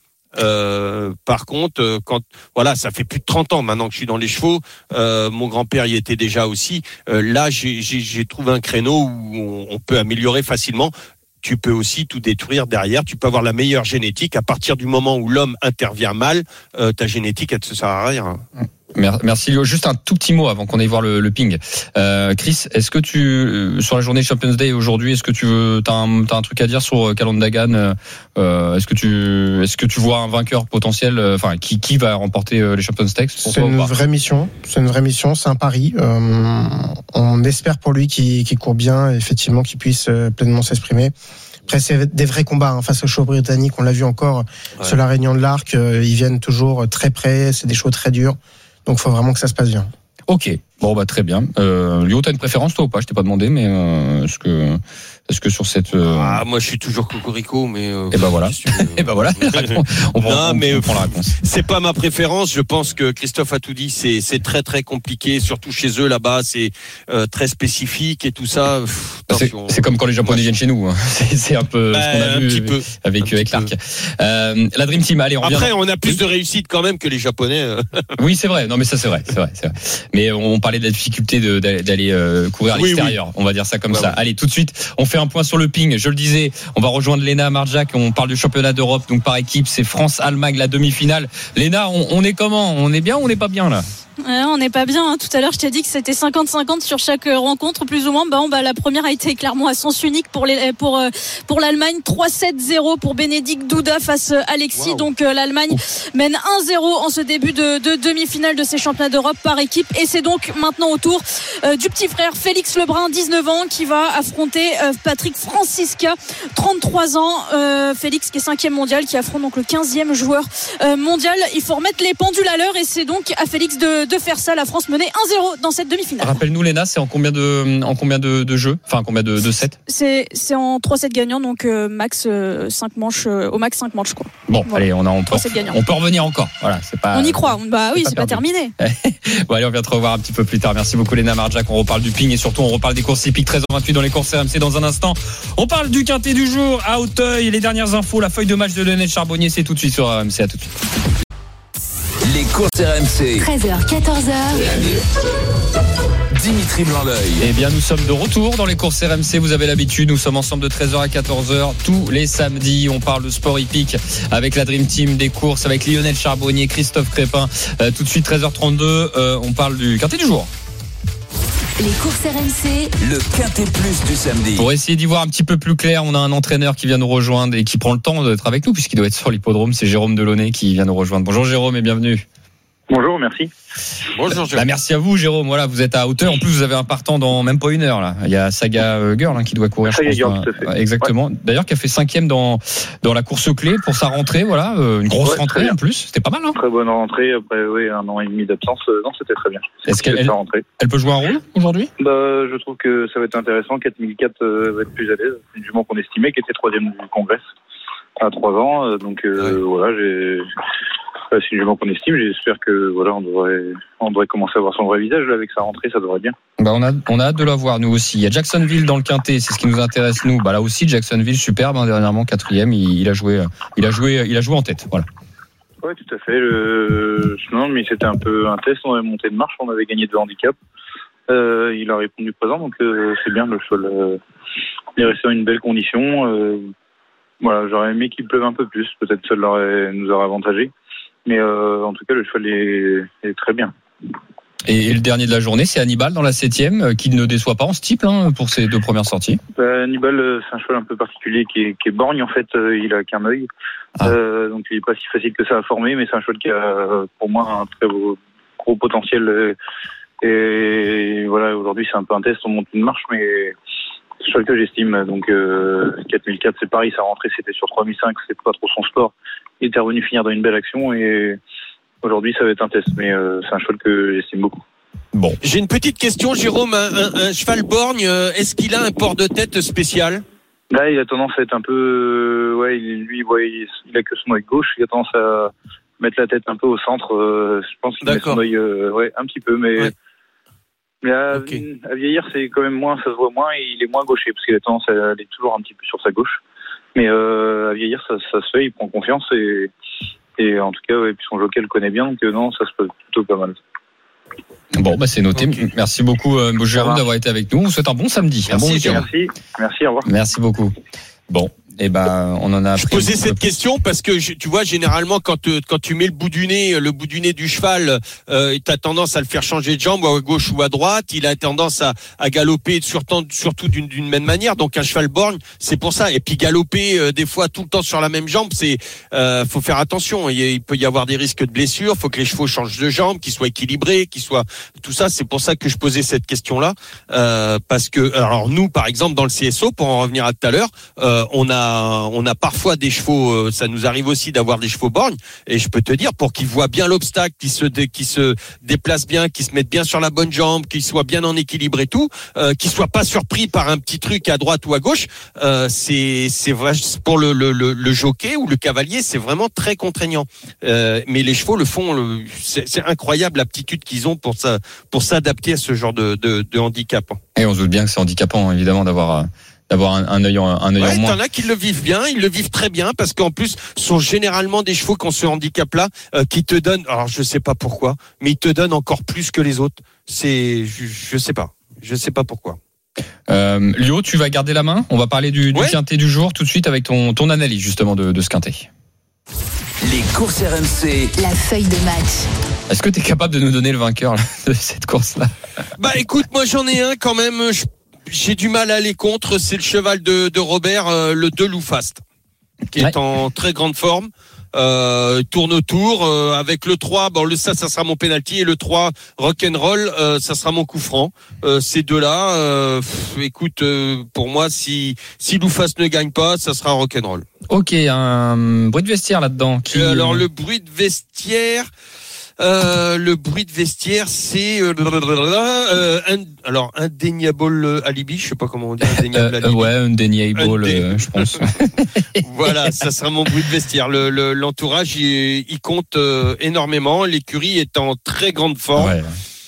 Euh, par contre, quand voilà, ça fait plus de trente ans maintenant que je suis dans les chevaux. Euh, mon grand-père y était déjà aussi. Euh, là, j'ai, j'ai, j'ai trouvé un créneau où on, on peut améliorer facilement. Tu peux aussi tout détruire derrière. Tu peux avoir la meilleure génétique. À partir du moment où l'homme intervient mal, euh, ta génétique, elle ne sert à rien. Merci Léo. Juste un tout petit mot avant qu'on aille voir le, le ping. Euh, Chris, est-ce que tu, sur la journée Champions Day aujourd'hui, est-ce que tu veux, t'as un, t'as un truc à dire sur Calandagan? euh, Est-ce que tu, est-ce que tu vois un vainqueur potentiel, enfin, qui, qui va remporter les Champions Stakes? C'est une vraie mission. C'est une vraie mission. C'est un pari. Euh, on espère pour lui qu'il, qu'il court bien, effectivement, qu'il puisse pleinement s'exprimer. Après, c'est des vrais combats hein, face aux chevaux britanniques. On l'a vu encore ouais. sur la Réunion de l'Arc. Euh, ils viennent toujours très près. C'est des chevaux très durs. Donc, il faut vraiment que ça se passe bien. Ok. Bon, bah, très bien. Euh, Léo, t'as une préférence, toi, ou pas? Je t'ai pas demandé, mais, euh, est-ce que, est-ce que sur cette, euh... ah, moi, je suis toujours Cocorico, mais, euh, et ben voilà. Et ben voilà. On prend, non, mais, on prend la réponse. C'est pas ma préférence. Je pense que Christophe a tout dit. C'est, c'est très, très compliqué, surtout chez eux, là-bas. C'est, euh, très spécifique et tout ça. Pff, c'est, c'est comme quand les Japonais viennent chez nous. Hein. C'est, c'est un peu bah, ce qu'on a un vu petit peu, avec, avec Clark. Euh, la Dream Team, allez, on Après, vient... on a plus de réussite quand même que les Japonais. Oui, c'est vrai. Non, mais ça, c'est vrai. C'est vrai, c'est vrai. Mais on parlait de la difficulté de, d'aller, d'aller euh, courir à l'extérieur. Oui, oui. On va dire ça comme ouais, ça. Ouais. Allez, tout de suite, on fait un point sur le ping. Je le disais, on va rejoindre Léna Marjac. On parle du championnat d'Europe, donc par équipe, c'est France-Allemagne, la demi-finale. Léna, on, on est comment? On est bien ou on n'est pas bien là? Ouais, on n'est pas bien. Hein. Tout à l'heure, je t'ai dit que c'était cinquante cinquante sur chaque rencontre, plus ou moins. Bah, bah, la première a été clairement à sens unique pour, les, pour, pour l'Allemagne. trois sept zéro pour Bénédicte Douda face à Alexis. Wow. Donc euh, l'Allemagne Ouf. mène un zéro en ce début de, de demi-finale de ces championnats d'Europe par équipe. Et c'est donc maintenant au tour euh, du petit frère Félix Lebrun, dix-neuf ans, qui va affronter euh, Patrick Francisca, trente-trois ans. Euh, Félix qui est cinquième mondial, qui affronte donc le quinzième joueur euh, mondial. Il faut remettre les pendules à l'heure et c'est donc à Félix de de faire ça. La France menait un zéro dans cette demi-finale. Rappelle-nous, Léna, c'est en combien de, en combien de, de jeux? Enfin, en combien de, de sets? C'est, c'est en trois sets gagnants, donc euh, max euh, cinq manches, euh, au max cinq manches, quoi. Bon, voilà. Allez, on a, on peut, on peut revenir encore. Voilà, c'est pas. On y croit. Bah oui, c'est, c'est pas, pas terminé. Bon, allez, on vient te revoir un petit peu plus tard. Merci beaucoup, Léna Marjac. On reparle du ping et surtout, on reparle des courses hippiques treize heures vingt-huit dans les courses R M C dans un instant. On parle du quintet du jour à Auteuil. Les dernières infos, la feuille de match de Lionel Charbonnier, c'est tout de suite sur R M C. À tout de suite. Les courses R M C. treize heures, quatorze heures. Dimitri Blanc-L'œil. Eh bien, nous sommes de retour dans les courses R M C. Vous avez l'habitude. Nous sommes ensemble de treize heures à quatorze heures tous les samedis. On parle de sport hippique avec la Dream Team des courses, avec Lionel Charbonnier, Christophe Crépin. Euh, tout de suite, treize heures trente-deux. Euh, on parle du quintet du jour. Les courses R M C, le quintet plus du samedi. Pour essayer d'y voir un petit peu plus clair, on a un entraîneur qui vient nous rejoindre et qui prend le temps d'être avec nous puisqu'il doit être sur l'hippodrome. C'est Jérôme Delaunay qui vient nous rejoindre. Bonjour Jérôme et bienvenue. Bonjour, merci. Bonjour Jérôme. Bah, merci à vous Jérôme. Voilà, vous êtes à hauteur. En plus, vous avez un partant dans même pas une heure là. Il y a Saga Girl hein, qui doit courir. Saga je pense, Girl, tout à fait. Exactement. Ouais. D'ailleurs, qui a fait cinquième dans dans la course clé pour sa rentrée. Voilà, euh, une grosse ouais, rentrée en plus. C'était pas mal. Hein. Très bonne rentrée après oui un an et demi d'absence. Euh, non, c'était très bien. Est-ce qu'elle elle, elle peut jouer un rôle aujourd'hui? Bah, je trouve que ça va être intéressant. quatre mille quatre euh, va être plus à l'aise. C'est une jument qu'on estimait qui était troisième du congrès à trois ans. Euh, donc euh, ouais. voilà, j'ai. C'est une jument qu'on estime. J'espère que voilà, on devrait, on devrait commencer à voir son vrai visage là, avec sa rentrée, ça devrait bien. Bah on a, on a hâte de la voir nous aussi. Il y a Jacksonville dans le quintet, c'est ce qui nous intéresse nous. Bah là aussi Jacksonville superbe, hein, dernièrement quatrième, il, il a joué, il a joué, il a joué en tête. Voilà. Ouais, tout à fait. Le... Non, mais c'était un peu un test. On avait monté de marche, on avait gagné deux handicaps. Euh, il a répondu présent, donc euh, c'est bien. Le cheval, euh, il est resté dans une belle condition. Euh, voilà, j'aurais aimé qu'il pleuve un peu plus. Peut-être ça nous aurait avantagé. Mais euh, en tout cas, le cheval est, est très bien. Et le dernier de la journée, c'est Hannibal dans la septième, qui ne déçoit pas en steeple hein, pour ses deux premières sorties. Bah, Hannibal, c'est un cheval un peu particulier qui est, qui est borgne en fait. Il a qu'un œil, ah. euh, donc il est pas si facile que ça à former, mais c'est un cheval qui a pour moi un très gros, gros potentiel. Et voilà, aujourd'hui c'est un peu un test, on monte une marche, mais c'est un cheval que j'estime. Donc euh, quatre mille quatre, c'est pareil, sa rentrée c'était sur trois mille cinq, c'est pas trop son sport. Il était revenu finir dans une belle action et aujourd'hui, ça va être un test, mais euh, c'est un cheval que j'estime beaucoup. Bon. J'ai une petite question, Jérôme. Un, un, un cheval borgne, est-ce qu'il a un port de tête spécial ? Là, il a tendance à être un peu... Ouais, lui, ouais, il, il a que son œil gauche. Il a tendance à mettre la tête un peu au centre. Euh, je pense qu'il D'accord. met son œil... Euh, ouais, un petit peu, mais... Ouais. Mais à, okay. à vieillir, c'est quand même moins... Ça se voit moins et il est moins gaucher, parce qu'il a tendance à aller toujours un petit peu sur sa gauche. Mais euh, à vieillir, ça, ça se fait, il prend confiance et... Et en tout cas, ouais, puis son jockey le connaît bien, donc euh, non, ça se passe plutôt pas mal. Bon, bah c'est noté. Okay. Merci beaucoup, euh, Jérôme, d'avoir été avec nous. On vous souhaite un bon samedi. Merci, un bon week-end. Merci, merci, au revoir. Merci beaucoup. Bon. Eh ben, on en a. Je posais cette question parce que je, tu vois, généralement, quand tu, quand tu mets le bout du nez, le bout du nez du cheval, euh, t'as tendance à le faire changer de jambe, à gauche ou à droite. Il a tendance à, à galoper surtout, surtout d'une, d'une même manière. Donc un cheval borgne, c'est pour ça. Et puis galoper euh, des fois tout le temps sur la même jambe, c'est, euh, faut faire attention. Il, il peut y avoir des risques de blessures. Faut que les chevaux changent de jambe, qu'ils soient équilibrés, qu'ils soient tout ça. C'est pour ça que je posais cette question-là, euh, parce que alors nous, par exemple, dans le C S O, pour en revenir à tout à l'heure, euh, on a On a parfois des chevaux, ça nous arrive aussi d'avoir des chevaux borgnes, et je peux te dire, pour qu'ils voient bien l'obstacle, qu'ils se, dé, qu'ils se déplacent bien, qu'ils se mettent bien sur la bonne jambe, qu'ils soient bien en équilibre et tout, euh, qu'ils soient pas surpris par un petit truc à droite ou à gauche, euh, c'est, c'est vrai, pour le, le, le, le jockey ou le cavalier, c'est vraiment très contraignant. Euh, mais les chevaux le font, le, c'est, c'est incroyable l'aptitude qu'ils ont pour ça, pour s'adapter à ce genre de, de, de handicap. Et on se doute bien que c'est handicapant, évidemment, d'avoir d'avoir un, un œil en, un œil ouais, en moins. T'en as qui le vivent bien, ils le vivent très bien, parce qu'en plus, sont généralement des chevaux qui ont ce handicap-là, euh, qui te donnent, alors je sais pas pourquoi, mais ils te donnent encore plus que les autres. C'est, je, je sais pas, je sais pas pourquoi. Euh, Lio, tu vas garder la main. On va parler du, du ouais. quintet du jour tout de suite avec ton, ton analyse justement de, de ce quintet. Les courses R M C. La feuille de match. Est-ce que tu es capable de nous donner le vainqueur là, de cette course-là ? Bah écoute, moi j'en ai un quand même. Je... J'ai du mal à aller contre, c'est le cheval de, de Robert, euh, le deux Loufast, qui ouais. est en très grande forme. Euh, tourne autour euh, avec le trois, bon le ça ça sera mon penalty, et le trois rock'n'roll, euh, ça sera mon coup franc. Euh, ces deux-là, euh, pff, écoute, euh, pour moi, si si Loufast ne gagne pas, ça sera rock'n'roll. Ok, un bruit de vestiaire là-dedans. Qui... Euh, alors le bruit de vestiaire. Euh, le bruit de vestiaire, c'est euh, euh, un, alors indéniable alibi, je sais pas comment on dit, indéniable alibi. Euh, ouais, indéniable, Indé... euh, je pense. Voilà, ça sera mon bruit de vestiaire. Le, le, l'entourage, il, il compte euh, énormément. L'écurie est en très grande forme. Ouais.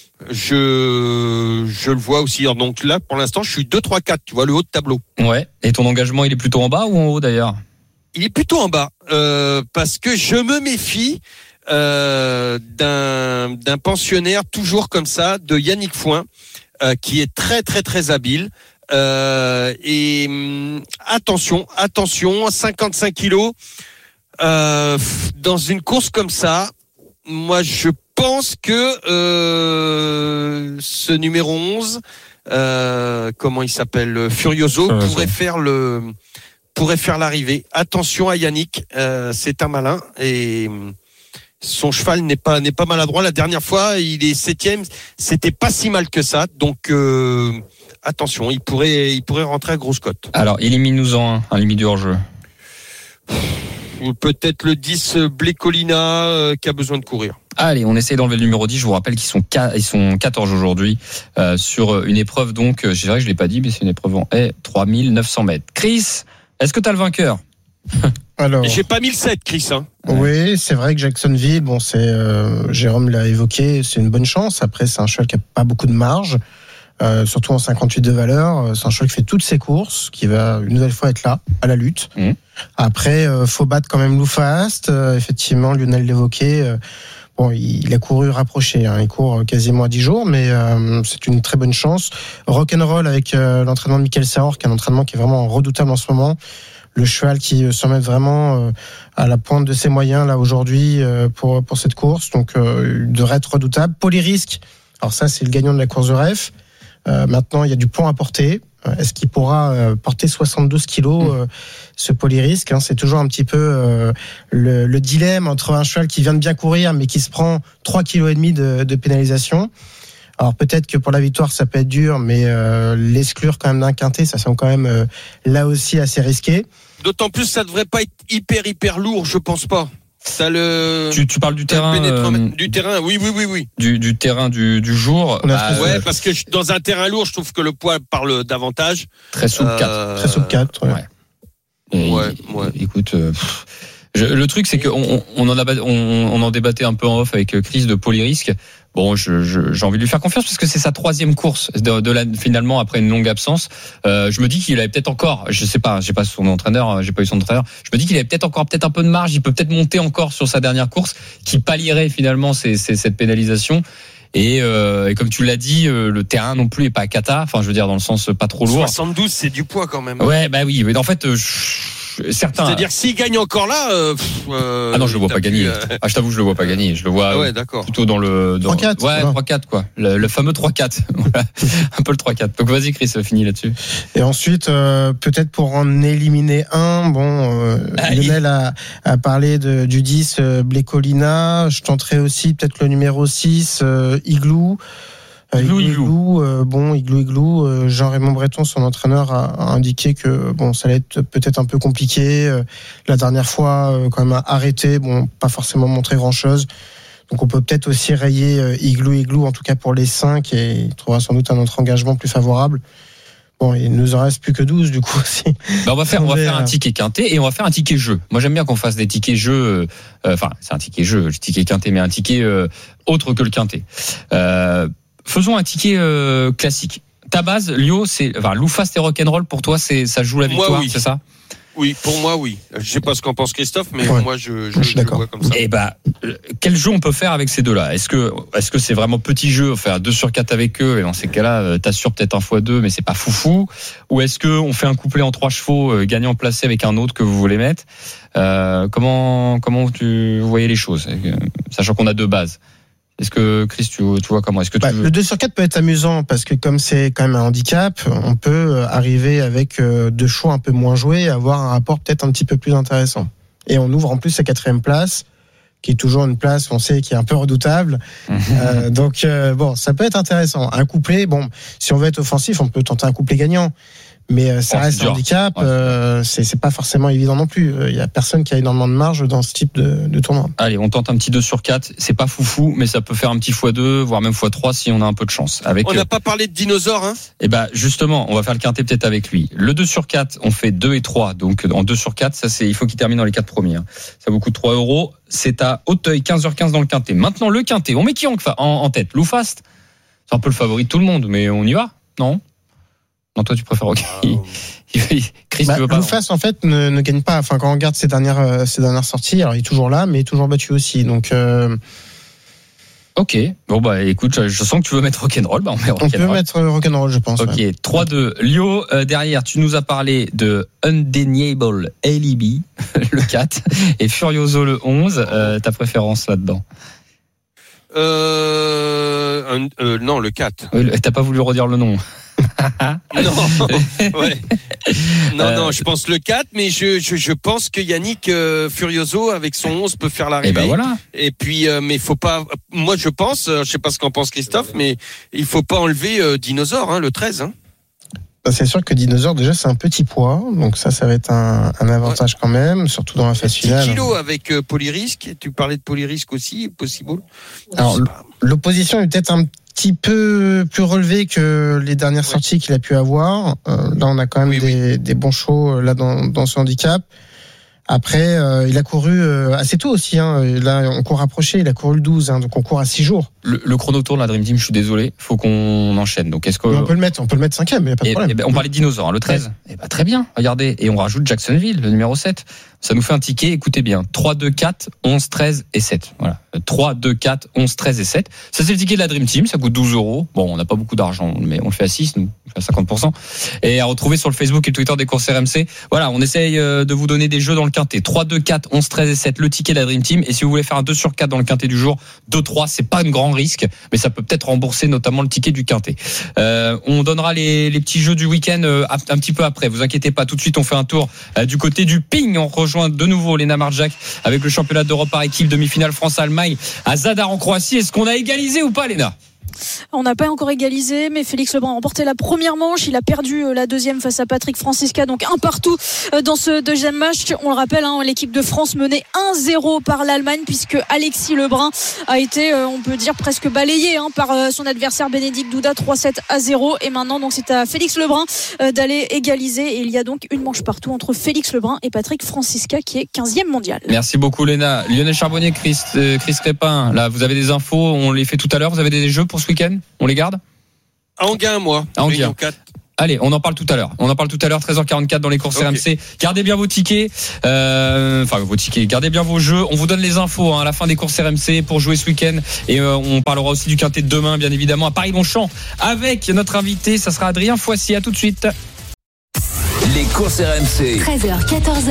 Je, je le vois aussi. Donc là, pour l'instant, je suis deux, trois, quatre. Tu vois le haut de tableau. Ouais. Et ton engagement, il est plutôt en bas ou en haut d'ailleurs ? Il est plutôt en bas, euh, parce que je me méfie. Euh, d'un, d'un pensionnaire toujours comme ça, de Yannick Foin, euh, qui est très très très habile. Euh, et hum, attention, attention, cinquante-cinq kilos euh, dans une course comme ça. Moi, je pense que euh, ce numéro onze, euh, comment il s'appelle, Furioso, Furioso. pourrait faire le pourrait faire l'arrivée. Attention à Yannick, euh, c'est un malin et son cheval n'est pas n'est pas maladroit. La dernière fois, il est septième. C'était pas si mal que ça. Donc euh, attention, il pourrait il pourrait rentrer à grosse cote. Alors élimine-nous-en un, un limite du hors-jeu. Peut-être le dix Blécolina euh, qui a besoin de courir. Allez, on essaie d'enlever le numéro dix. Je vous rappelle qu'ils sont ils sont quatorze aujourd'hui euh, sur une épreuve. Donc, c'est vrai que je l'ai pas dit, mais c'est une épreuve en haie, trois mille neuf cents mètres. Chris, est-ce que tu as le vainqueur? Alors, j'ai pas mis le sept, Chris. Hein. Oui, c'est vrai que Jacksonville, bon, c'est euh, Jérôme l'a évoqué, c'est une bonne chance. Après, c'est un cheval qui a pas beaucoup de marge, euh, surtout en cinquante-huit de valeur. C'est un cheval qui fait toutes ses courses, qui va une nouvelle fois être là à la lutte. Mmh. Après, euh, faut battre quand même Loufast. Euh, effectivement, Lionel l'évoquait. Euh, Bon, il a couru rapproché, hein. Il court quasiment à dix jours, mais euh, c'est une très bonne chance. Rock'n'roll avec euh, l'entraînement de Michael Saor, qui est un entraînement qui est vraiment redoutable en ce moment. Le cheval qui se met vraiment euh, à la pointe de ses moyens là aujourd'hui euh, pour pour cette course, donc euh, il devrait être redoutable. Polyrisque Alors ça, c'est le gagnant de la course de ref. Euh, maintenant, il y a du poids à porter. Est-ce qu'il pourra euh, porter soixante-douze kilos euh, ce Polyrisque, hein, c'est toujours un petit peu euh, le, le dilemme entre un cheval qui vient de bien courir mais qui se prend trois kilos et demi de, de pénalisation. Alors peut-être que pour la victoire ça peut être dur, mais euh, l'exclure quand même d'un quintet, ça semble quand même euh, là aussi assez risqué. D'autant plus ça devrait pas être hyper hyper lourd, je pense pas. Ça le. Tu, tu parles du terrain. Euh, du terrain, oui, oui, oui, oui. Du, du terrain du, du jour. Bah, ouais, euh, parce que je, dans un terrain lourd, je trouve que le poids parle davantage. Très souple quatre. Euh, très souple quatre. Ouais. Ouais. ouais, il, ouais. Écoute, euh, je, le truc c'est qu'on on, on en a, on, on en débattait un peu en off avec Chris de Polyrisque. Bon, je, je, j'ai envie de lui faire confiance parce que c'est sa troisième course de, de la, finalement après une longue absence. Euh, je me dis qu'il avait peut-être encore, je sais pas, j'ai pas son entraîneur, j'ai pas eu son entraîneur. Je me dis qu'il avait peut-être encore peut-être un peu de marge. Il peut peut-être monter encore sur sa dernière course, qui pallierait finalement ces, ces, cette pénalisation. Et, euh, et comme tu l'as dit, euh, le terrain non plus est pas cata. Enfin, je veux dire dans le sens pas trop lourd. soixante-douze, c'est du poids quand même. Ouais, bah oui. Mais en fait, euh, certains. C'est-à-dire s'il gagne encore là. Euh, euh, ah non, je le vois pas gagner. Euh... Ah, je t'avoue, je le vois pas gagner. Je le vois. Ah ouais, d'accord. Plutôt dans le. Dans... trois quatre. Ouais, trois quatre quoi. Le, le fameux trois quatre. Voilà. Un peu le trois quatre. Donc vas-y, Chris, finis là-dessus. Et ensuite, euh, peut-être pour en éliminer un, bon, euh, ah, Lionel il... a, a parlé de, du dix, euh, Blécolina. Je tenterai aussi peut-être le numéro six, euh, Igloo. Euh, Igloo, Igloo, Igloo euh, bon, Igloo, Igloo. Euh, Jean-Raymond Breton, son entraîneur, a, a indiqué que bon, ça allait être peut-être un peu compliqué. Euh, la dernière fois, euh, quand même, arrêté, bon, pas forcément montré grand-chose. Donc, on peut peut-être aussi rayer euh, Igloo, Igloo, en tout cas pour les cinq, et il trouvera sans doute un autre engagement plus favorable. Bon, il nous en reste plus que douze, du coup, aussi. Bah, on va faire, on va faire un ticket quintet et on va faire un ticket jeu. Moi, j'aime bien qu'on fasse des tickets jeux, euh, enfin, c'est un ticket jeu, le ticket quintet, mais un ticket euh, autre que le quintet. Euh, Faisons un ticket euh, classique. Ta base, Lio, c'est, enfin, Loufast et Rock'n'Roll, pour toi, c'est, ça joue la victoire, moi, oui. C'est ça? Oui, pour moi, oui. Je sais pas ce qu'en pense Christophe, mais ouais. moi, je, je, je, suis d'accord. je vois comme ça. Et bah, quel jeu on peut faire avec ces deux-là? Est-ce que, est-ce que c'est vraiment petit jeu, faire deux sur quatre avec eux, et dans ces cas-là, t'assures peut-être un fois deux, mais c'est pas foufou? Ou est-ce que on fait un couplet en trois chevaux, gagnant placé avec un autre que vous voulez mettre? Euh, comment, comment tu voyez les choses? Sachant qu'on a deux bases. Est-ce que, Chris, tu, tu vois comment? Est-ce que tu bah, veux... Le deux sur quatre peut être amusant parce que comme c'est quand même un handicap, on peut arriver avec deux choix un peu moins joués et avoir un rapport peut-être un petit peu plus intéressant. Et on ouvre en plus sa quatrième place, qui est toujours une place, on sait, qui est un peu redoutable. Mmh. Euh, donc, euh, bon, ça peut être intéressant. Un couplet, bon, si on veut être offensif, on peut tenter un couplet gagnant. Mais ça oh, reste un handicap, ouais. euh, c'est, c'est pas forcément évident non plus. Il y a personne qui a énormément de marge dans ce type de, de tournoi. Allez, on tente un petit deux sur quatre. C'est pas foufou, mais ça peut faire un petit fois deux, voire même fois trois si on a un peu de chance. Avec, on n'a pas parlé de dinosaure, hein? Eh ben, justement, on va faire le quintet peut-être avec lui. Le deux sur quatre, on fait deux et trois. Donc, en deux sur quatre, ça c'est, il faut qu'il termine dans les quatre premiers. Hein. Ça vous coûte trois euros. C'est à Auteuil, quinze heures quinze dans le quintet. Maintenant, le quintet. On met qui en, en, en tête? Loufast? C'est un peu le favori de tout le monde, mais on y va? Non? Non, toi, tu préfères OK. Oh. Chris, bah, tu veux pas? Loufast, en fait, ne, ne gagne pas. Enfin, quand on regarde ses dernières, euh, ses dernières sorties, alors il est toujours là, mais toujours battu aussi. Donc, euh... ok. Bon, bah, écoute, je, je sens que tu veux mettre Rock'n'Roll. Bah, on met Rock'n'Roll. On peut mettre Rock'n'Roll, je pense. Ok. Ouais. trois deux. Lio, euh, derrière, tu nous as parlé de Undeniable Alibi, le quatre, et Furioso, le onze. Euh, ta préférence là-dedans? Euh, un, euh, non, le quatre. Euh, t'as pas voulu redire le nom? non, ouais. non, euh, non, je pense le quatre, mais je, je, je pense que Yannick euh, Furioso avec son onze peut faire l'arrivée. Et ben voilà. Et puis, euh, mais faut pas. Moi, je pense, euh, je sais pas ce qu'en pense Christophe, mais il faut pas enlever euh, Dinosaure, hein, le treize. Hein. C'est sûr que Dinosaure, déjà, c'est un petit poids, donc ça, ça va être un, un avantage ouais. quand même, surtout dans la phase finale. dix kilos avec euh, Polyrisque. Tu parlais de Polyrisque aussi, possible. Alors, l'opposition est peut-être un petit peu plus relevé que les dernières ouais. sorties qu'il a pu avoir. Euh, là, on a quand même oui, des, oui. des bons shows là dans, dans ce handicap. Après, euh, il a couru euh, assez tôt aussi. Hein. Là, on court rapproché. Il a couru le douze, hein, donc on court à six jours. Le, le chrono tour de la Dream Team, je suis désolé, faut qu'on enchaîne. Donc, est-ce que on peut le mettre, on peut le mettre cinquième, il y a pas de et, problème. Et ben, on parlait de dinosaures, hein, le treize. Ouais. Et ben, très bien. Regardez, et on rajoute Jacksonville, le numéro sept. Ça nous fait un ticket. Écoutez bien, trois, deux, quatre, onze, treize et sept. Voilà, trois, deux, quatre, onze, treize et sept. Ça, c'est le ticket de la Dream Team. Ça coûte douze euros. Bon, on n'a pas beaucoup d'argent, mais on le fait à six, nous, on fait à cinquante pour cent. Et à retrouver sur le Facebook et le Twitter des courses R M C. Voilà, on essaye de vous donner des jeux dans le quintet. trois, deux, quatre, onze, treize et sept. Le ticket de la Dream Team. Et si vous voulez faire un deux sur quatre dans le quintet du jour, deux, trois, c'est pas une grande grand risque, mais ça peut peut-être rembourser notamment le ticket du quintet. Euh, on donnera les, les petits jeux du week-end euh, un petit peu après. Vous inquiétez pas. Tout de suite, on fait un tour euh, du côté du ping. On rejoint de nouveau Léna Marjac avec le championnat d'Europe par équipe, demi-finale France-Allemagne à Zadar en Croatie. Est-ce qu'on a égalisé ou pas, Léna? On n'a pas encore égalisé, mais Félix Lebrun a remporté la première manche. Il a perdu la deuxième face à Patrick Francisca, donc un partout dans ce deuxième match. On le rappelle, hein, l'équipe de France menait un zéro par l'Allemagne, puisque Alexis Lebrun a été, on peut dire, presque balayé hein, par son adversaire Bénédicte Douda, trois sept à zéro. Et maintenant, donc, c'est à Félix Lebrun d'aller égaliser. Et il y a donc une manche partout entre Félix Lebrun et Patrick Francisca, qui est quinzième mondial. Merci beaucoup, Léna. Lionel Charbonnier, Chris, euh, Chris Crépin, là, vous avez des infos, on les fait tout à l'heure. Vous avez des jeux pour ce week-end? On les garde? À Anguin, moi. À Anguin. Allez, on en parle tout à l'heure. On en parle tout à l'heure, treize heures quarante-quatre dans les courses okay. R M C. Gardez bien vos tickets. Euh, enfin, vos tickets. Gardez bien vos jeux. On vous donne les infos hein, à la fin des courses R M C pour jouer ce week-end. Et euh, on parlera aussi du quintet de demain, bien évidemment, à Paris-Longchamp. Avec notre invité, ça sera Adrien Foissy. À tout de suite. Les courses R M C. treize heures, quatorze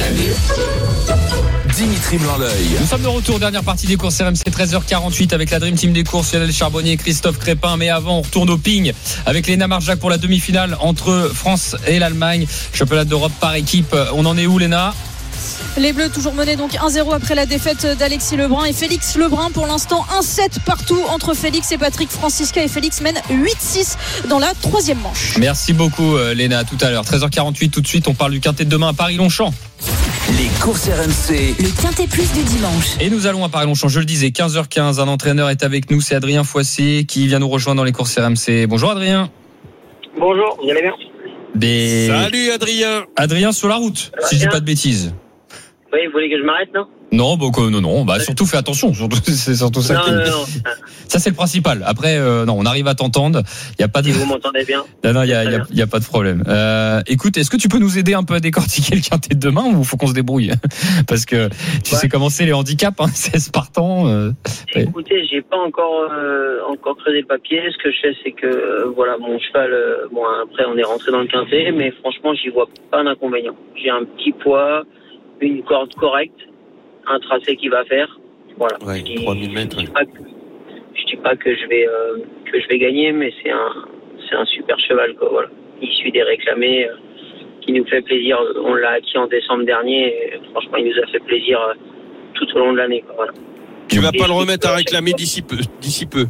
heures. Dimitri Blanc-L'Oeil. Nous sommes de retour, dernière partie des courses R M C, treize heures quarante-huit avec la Dream Team des courses, Lionel Charbonnier, Christophe Crépin. Mais avant, on retourne au ping avec Léna Marjac pour la demi-finale entre France et l'Allemagne. Championnat d'Europe par équipe. On en est où, Léna? Les Bleus toujours menés donc un zéro après la défaite d'Alexis Lebrun et Félix Lebrun pour l'instant un sept partout entre Félix et Patrick Francisca, et Félix mène huit six dans la troisième manche. Merci beaucoup Léna, à tout à l'heure. treize heures quarante-huit, tout de suite on parle du quintet de demain à Paris-Longchamp. Les courses R M C. Le quintet plus du dimanche. Et nous allons à Paris-Longchamp, je le disais, quinze heures quinze. Un entraîneur est avec nous, c'est Adrien Foissy qui vient nous rejoindre dans les courses R M C. Bonjour Adrien. Bonjour, vous allez bien? Des... Salut Adrien. Adrien sur la route, si je dis pas de bêtises. Oui, vous voulez que je m'arrête, non? Non, bah, non, non. Bah, surtout fais attention. Surtout, c'est surtout ça. Non, non, non. Ça, c'est le principal. Après, euh, non, on arrive à t'entendre. Il y a pas de. Si vous m'entendez bien. Non, non, il y a, il y a, il y a pas de problème. Euh, écoute, est-ce que tu peux nous aider un peu à décortiquer le quintet de demain ou faut qu'on se débrouille? Parce que tu ouais. sais comment c'est les handicaps, hein, seize partants. Euh, Écoutez, ouais. j'ai pas encore euh, encore creusé le papier. Ce que je sais, c'est que euh, voilà, mon cheval. Euh, bon, après, on est rentré dans le quintet, mais franchement, j'y vois pas d'inconvénient. J'ai un petit poids, une corde correcte, un tracé qui va faire. Voilà. Ouais, je dis, trois mille mètres. Je dis pas que, je dis pas que je vais euh, que je vais gagner, mais c'est un c'est un super cheval quoi. Voilà. Issu des réclamés, euh, qui nous fait plaisir. On l'a acquis en décembre dernier. Et franchement, il nous a fait plaisir euh, tout au long de l'année. Quoi. Voilà. Tu vas et pas le remettre à réclamer d'ici peu. D'ici peu.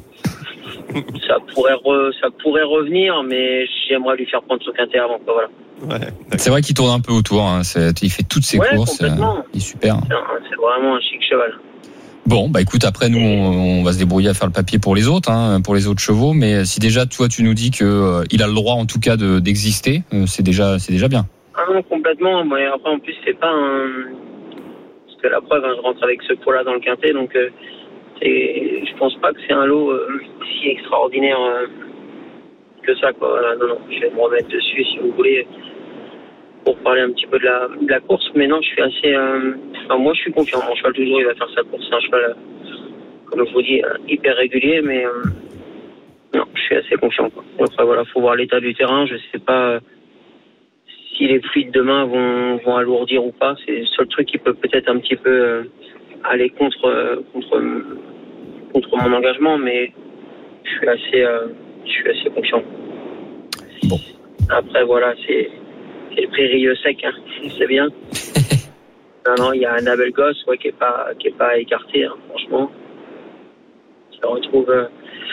Ça pourrait re, ça pourrait revenir, mais j'aimerais lui faire prendre son quintet avant. Quoi, voilà. Ouais, c'est vrai qu'il tourne un peu autour. Hein. C'est, il fait toutes ses ouais, courses. Euh, il est super. C'est, un, c'est vraiment un chic cheval. Bon, bah écoute, après nous, on, on va se débrouiller à faire le papier pour les autres, hein, pour les autres chevaux. Mais si déjà, toi, tu nous dis que euh, il a le droit, en tout cas, de, d'exister, euh, c'est déjà, c'est déjà bien. Ah non, complètement. Mais après, en plus, c'est pas un. Parce que la preuve, hein, je rentre avec ce poids-là dans le quintet, donc. Euh... Et je pense pas que c'est un lot euh, si extraordinaire euh, que ça, quoi. Voilà, non, non, je vais me remettre dessus si vous voulez pour parler un petit peu de la, de la course. Mais non, je suis assez. Euh, enfin, moi, je suis confiant. Mon cheval toujours, il va faire sa course. C'est un cheval, euh, comme je vous dis, euh, hyper régulier, mais euh, non, je suis assez confiant, quoi. Après, voilà, faut voir l'état du terrain. Je sais pas euh, si les pluies de demain vont, vont alourdir ou pas. C'est le seul truc qui peut peut-être un petit peu euh, aller contre contre contre mon engagement, mais je suis assez euh, je suis assez confiant. Bon. Après voilà, c'est c'est le prix Rieux sec, hein, c'est bien. non non, il y a Annabelle Gosse, ouais, qui est pas qui est pas écarté, hein, franchement. Je retrouve euh,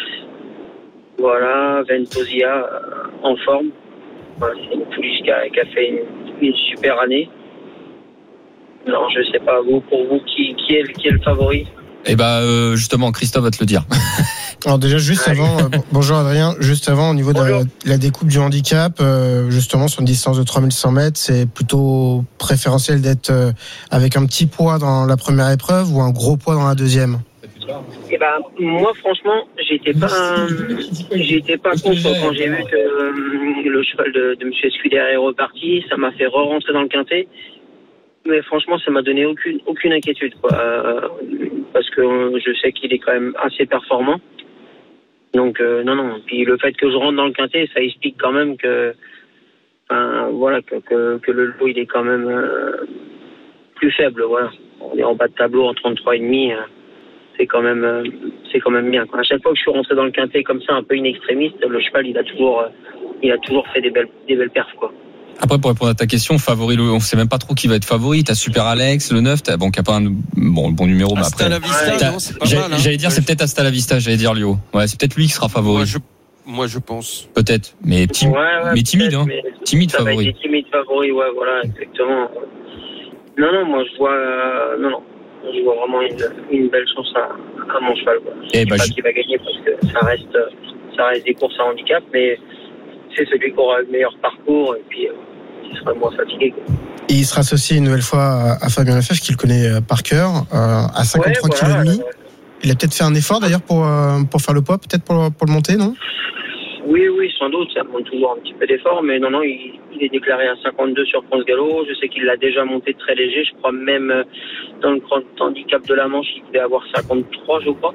voilà Ventosia euh, en forme. Voilà, c'est une pouliche qui a, qui a fait une, une super année. Non, je sais pas, vous, pour vous, qui, qui, est, qui est le favori? Eh ben, euh, justement, Christophe va te le dire. Alors déjà, juste Allez. avant, euh, bonjour Adrien, juste avant, au niveau de la, la découpe du handicap, euh, justement, sur une distance de trois mille cent mètres, c'est plutôt préférentiel d'être euh, avec un petit poids dans la première épreuve ou un gros poids dans la deuxième? Eh ben, moi, franchement, j'étais pas, j'étais pas contre quand j'ai vu que euh, le cheval de, de M. Escudère est reparti. Ça m'a fait re-rentrer dans le quintet. Mais franchement, ça m'a donné aucune aucune inquiétude, quoi, euh, parce que euh, je sais qu'il est quand même assez performant. Donc euh, non, non. Puis le fait que je rentre dans le quintet, ça explique quand même que, enfin, voilà, que, que que le lot il est quand même euh, plus faible, voilà. On est en bas de tableau en trente-trois virgule cinq. Euh, c'est quand même, euh, c'est quand même bien. À chaque fois que je suis rentré dans le quintet comme ça, un peu in extremis, le cheval, il a toujours, euh, il a toujours fait des belles, des belles perfs, quoi. Après, pour répondre à ta question, favori, on sait même pas trop qui va être favori. T'as Super Alex, le neuf, t'as, bon, qui a pas un bon, bon numéro, mais Hasta après. la vista, non, c'est pas j'allais, mal, hein. j'allais dire, c'est peut-être Hasta la Vista, j'allais dire Lio. Ouais, c'est peut-être lui qui sera favori. Moi, je, moi, je pense. Peut-être, mais, tim- Ouais, ouais, mais timide, hein. mais Timide ça va favori. être des timides favoris, ouais, voilà, exactement. Non, non, moi, je vois, euh, non, non. Je vois vraiment une, une belle chance à, à mon cheval, quoi. Je Eh dis bah, pas je- qu'il va gagner parce que ça reste, ça reste des courses à handicap, mais c'est celui qui aura le meilleur parcours et puis, euh, qui sera moins fatigué, quoi. Et il sera associé une nouvelle fois à, à Fabien Lefebvre, qui le connaît euh, par cœur, euh, à cinquante-trois Ouais, kilos voilà, et demi. euh, Il a peut-être fait un effort d'ailleurs pour, euh, pour faire le poids, peut-être pour, pour le monter, non? Oui, oui, sans doute, ça demande toujours un petit peu d'effort, mais non, non, il, il est déclaré à cinquante-deux sur Prince Gallo. Je sais qu'il l'a déjà monté très léger, je crois même euh, dans le grand handicap de la Manche, il devait avoir cinquante-trois, je crois.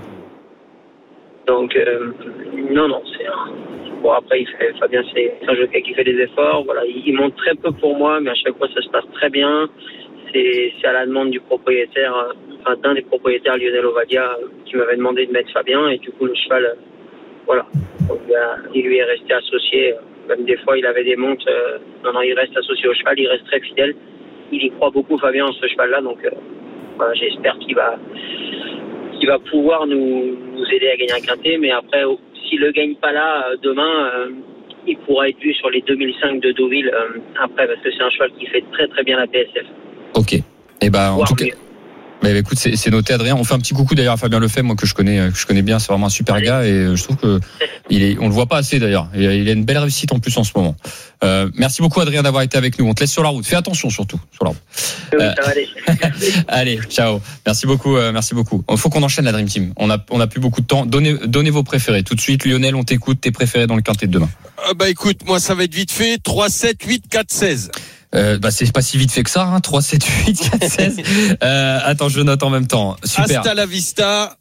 Donc, euh, non, non, c'est un... Bon, après, il fait, Fabien, c'est un jockey qui fait des efforts, voilà, il, il monte très peu pour moi, mais à chaque fois, ça se passe très bien. C'est, c'est à la demande du propriétaire, euh, enfin, d'un des propriétaires, Lionel Ovadia, euh, qui m'avait demandé de mettre Fabien, et du coup, le cheval... Euh, voilà. Donc, euh, il lui est resté associé. Même des fois, il avait des montes. Euh, non, non, il reste associé au cheval. Il reste très fidèle. Il y croit beaucoup, Fabien, ce cheval-là. Donc, euh, voilà, j'espère qu'il va, qu'il va pouvoir nous, nous aider à gagner un quintet. Mais après, s'il ne le gagne pas là, euh, demain, euh, il pourra être vu sur les deux mille cinq de Deauville euh, après, parce que c'est un cheval qui fait très, très bien la P S F. Ok. Et ben, en Voire tout cas. mieux. Bah, écoute, c'est, c'est noté, Adrien. On fait un petit coucou d'ailleurs à Fabien Lefebvre, moi que je connais, que je connais bien. C'est vraiment un super gars et je trouve que il est, on le voit pas assez d'ailleurs. Il a, il a une belle réussite en plus en ce moment. Euh, merci beaucoup, Adrien, d'avoir été avec nous. On te laisse sur la route. Fais attention surtout sur la route. Oui, Euh, ça va aller. Allez, ciao. Merci beaucoup, euh, merci beaucoup. Il faut qu'on enchaîne la Dream Team. On a, on a plus beaucoup de temps. Donnez, donnez vos préférés. Tout de suite, Lionel, on t'écoute. Tes préférés dans le quintet de demain. Ah bah écoute, moi ça va être vite fait. trois, sept, huit, quatre, seize. Euh, bah c'est pas si vite fait que ça, hein. trois, sept, huit, quatre, seize. Euh, attends, je note en même temps. Super. Hasta la vista.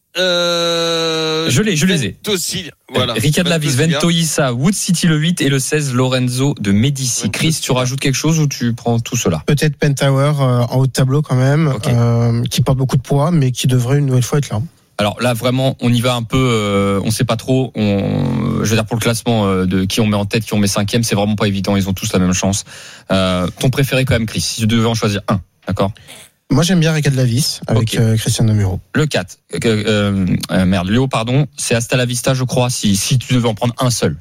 Euh, Je l'ai, je les ai. Ventosilla, voilà. Ricard Lavis, Ventosilla. Ventoissa, Wood City le huit et le seize Lorenzo de Medici. Chris, tu rajoutes quelque chose ou tu prends tout cela? Peut-être Pentower euh, en haut de tableau quand même, Ok. euh, qui porte beaucoup de poids, mais qui devrait une nouvelle fois être là. Alors là, vraiment, on y va un peu, euh, on sait pas trop. On, je veux dire, pour le classement euh, de qui on met en tête, qui on met cinquième, c'est vraiment pas évident. Ils ont tous la même chance. Euh, ton préféré quand même, Chris, si tu devais en choisir un, d'accord? Moi j'aime bien Ricard Lavis avec Ok. euh, Christian Namuro. Le quatre, euh, euh, euh, merde, Léo, pardon, c'est Hasta la Vista, je crois, si, si tu devais en prendre un seul.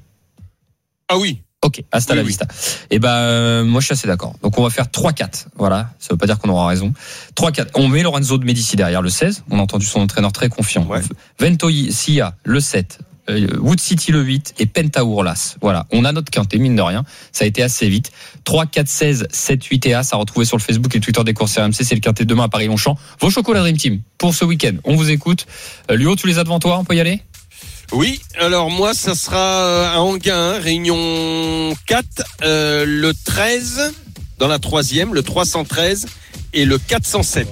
Ah oui. Ok, hasta Oui, la oui. vista. Et ben, euh, moi je suis assez d'accord. Donc on va faire trois quatre. Voilà, ça veut pas dire qu'on aura raison. trois quatre. On met Lorenzo de Medici derrière le seize. On a entendu son entraîneur très confiant. Ouais. Ventoisia le sept. Euh, Wood City le huit et Pentaourlas. Voilà, on a notre quintet, mine de rien. Ça a été assez vite. trois, quatre, seize, sept, huit et As à retrouver sur le Facebook et le Twitter des courses R M C. C'est le quintet de demain à Paris-Longchamp. Vos chocolats Dream Team pour ce week-end. On vous écoute. Euh, Luo, tu les as devant toi, on peut y aller? Oui, alors moi ça sera à Anguin, Réunion quatre, euh, le treize dans la troisième, le trois cent treize et le quatre cent sept.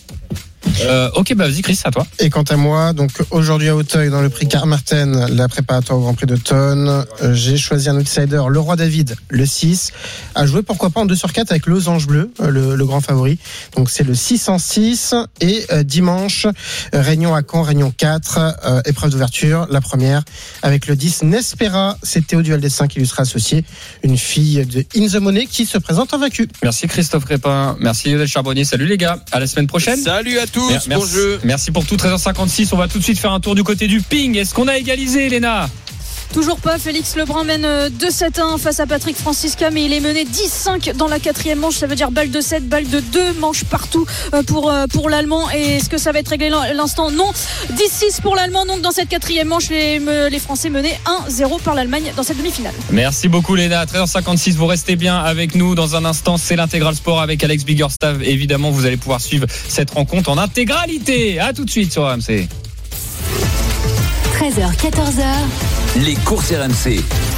Euh, ok, bah vas-y Chris, à toi. Et quant à moi, donc aujourd'hui à Auteuil, dans le prix Carmarten, la préparatoire au Grand Prix d'Automne, euh, j'ai choisi un outsider, le Roi David, le six, à jouer pourquoi pas en deux sur quatre avec Losange Bleu, euh, le, le grand favori. Donc c'est le six cent six et euh, dimanche, euh, Réunion à Caen, Réunion quatre, euh, épreuve d'ouverture, la première, avec le dix Nespera, c'est Théo Duval Dessin qui lui sera associé, une fille de In the Money qui se présente invaincue. Merci Christophe Crépin, merci Lionel Charbonnier, salut les gars, à la semaine prochaine. Salut à tous, Mer- bon merci, jeu. merci pour tout, treize heures cinquante-six, on va tout de suite faire un tour du côté du ping. Est-ce qu'on a égalisé, Léna? Toujours pas, Félix Lebrun mène deux sept un face à Patrick Francisca, mais il est mené dix cinq dans la quatrième manche, ça veut dire balle de sept, balle de deux, manche partout pour, pour l'Allemand. Et est-ce que ça va être réglé l'instant? Non, dix six pour l'Allemand, donc dans cette quatrième manche, les, les Français menés un zéro par l'Allemagne dans cette demi-finale. Merci beaucoup Léna, treize heures cinquante-six, vous restez bien avec nous. Dans un instant, c'est l'intégral sport avec Alex Biggerstaff. Évidemment, vous allez pouvoir suivre cette rencontre en intégralité. À tout de suite sur R M C. treize heures, quatorze heures. Les courses R M C.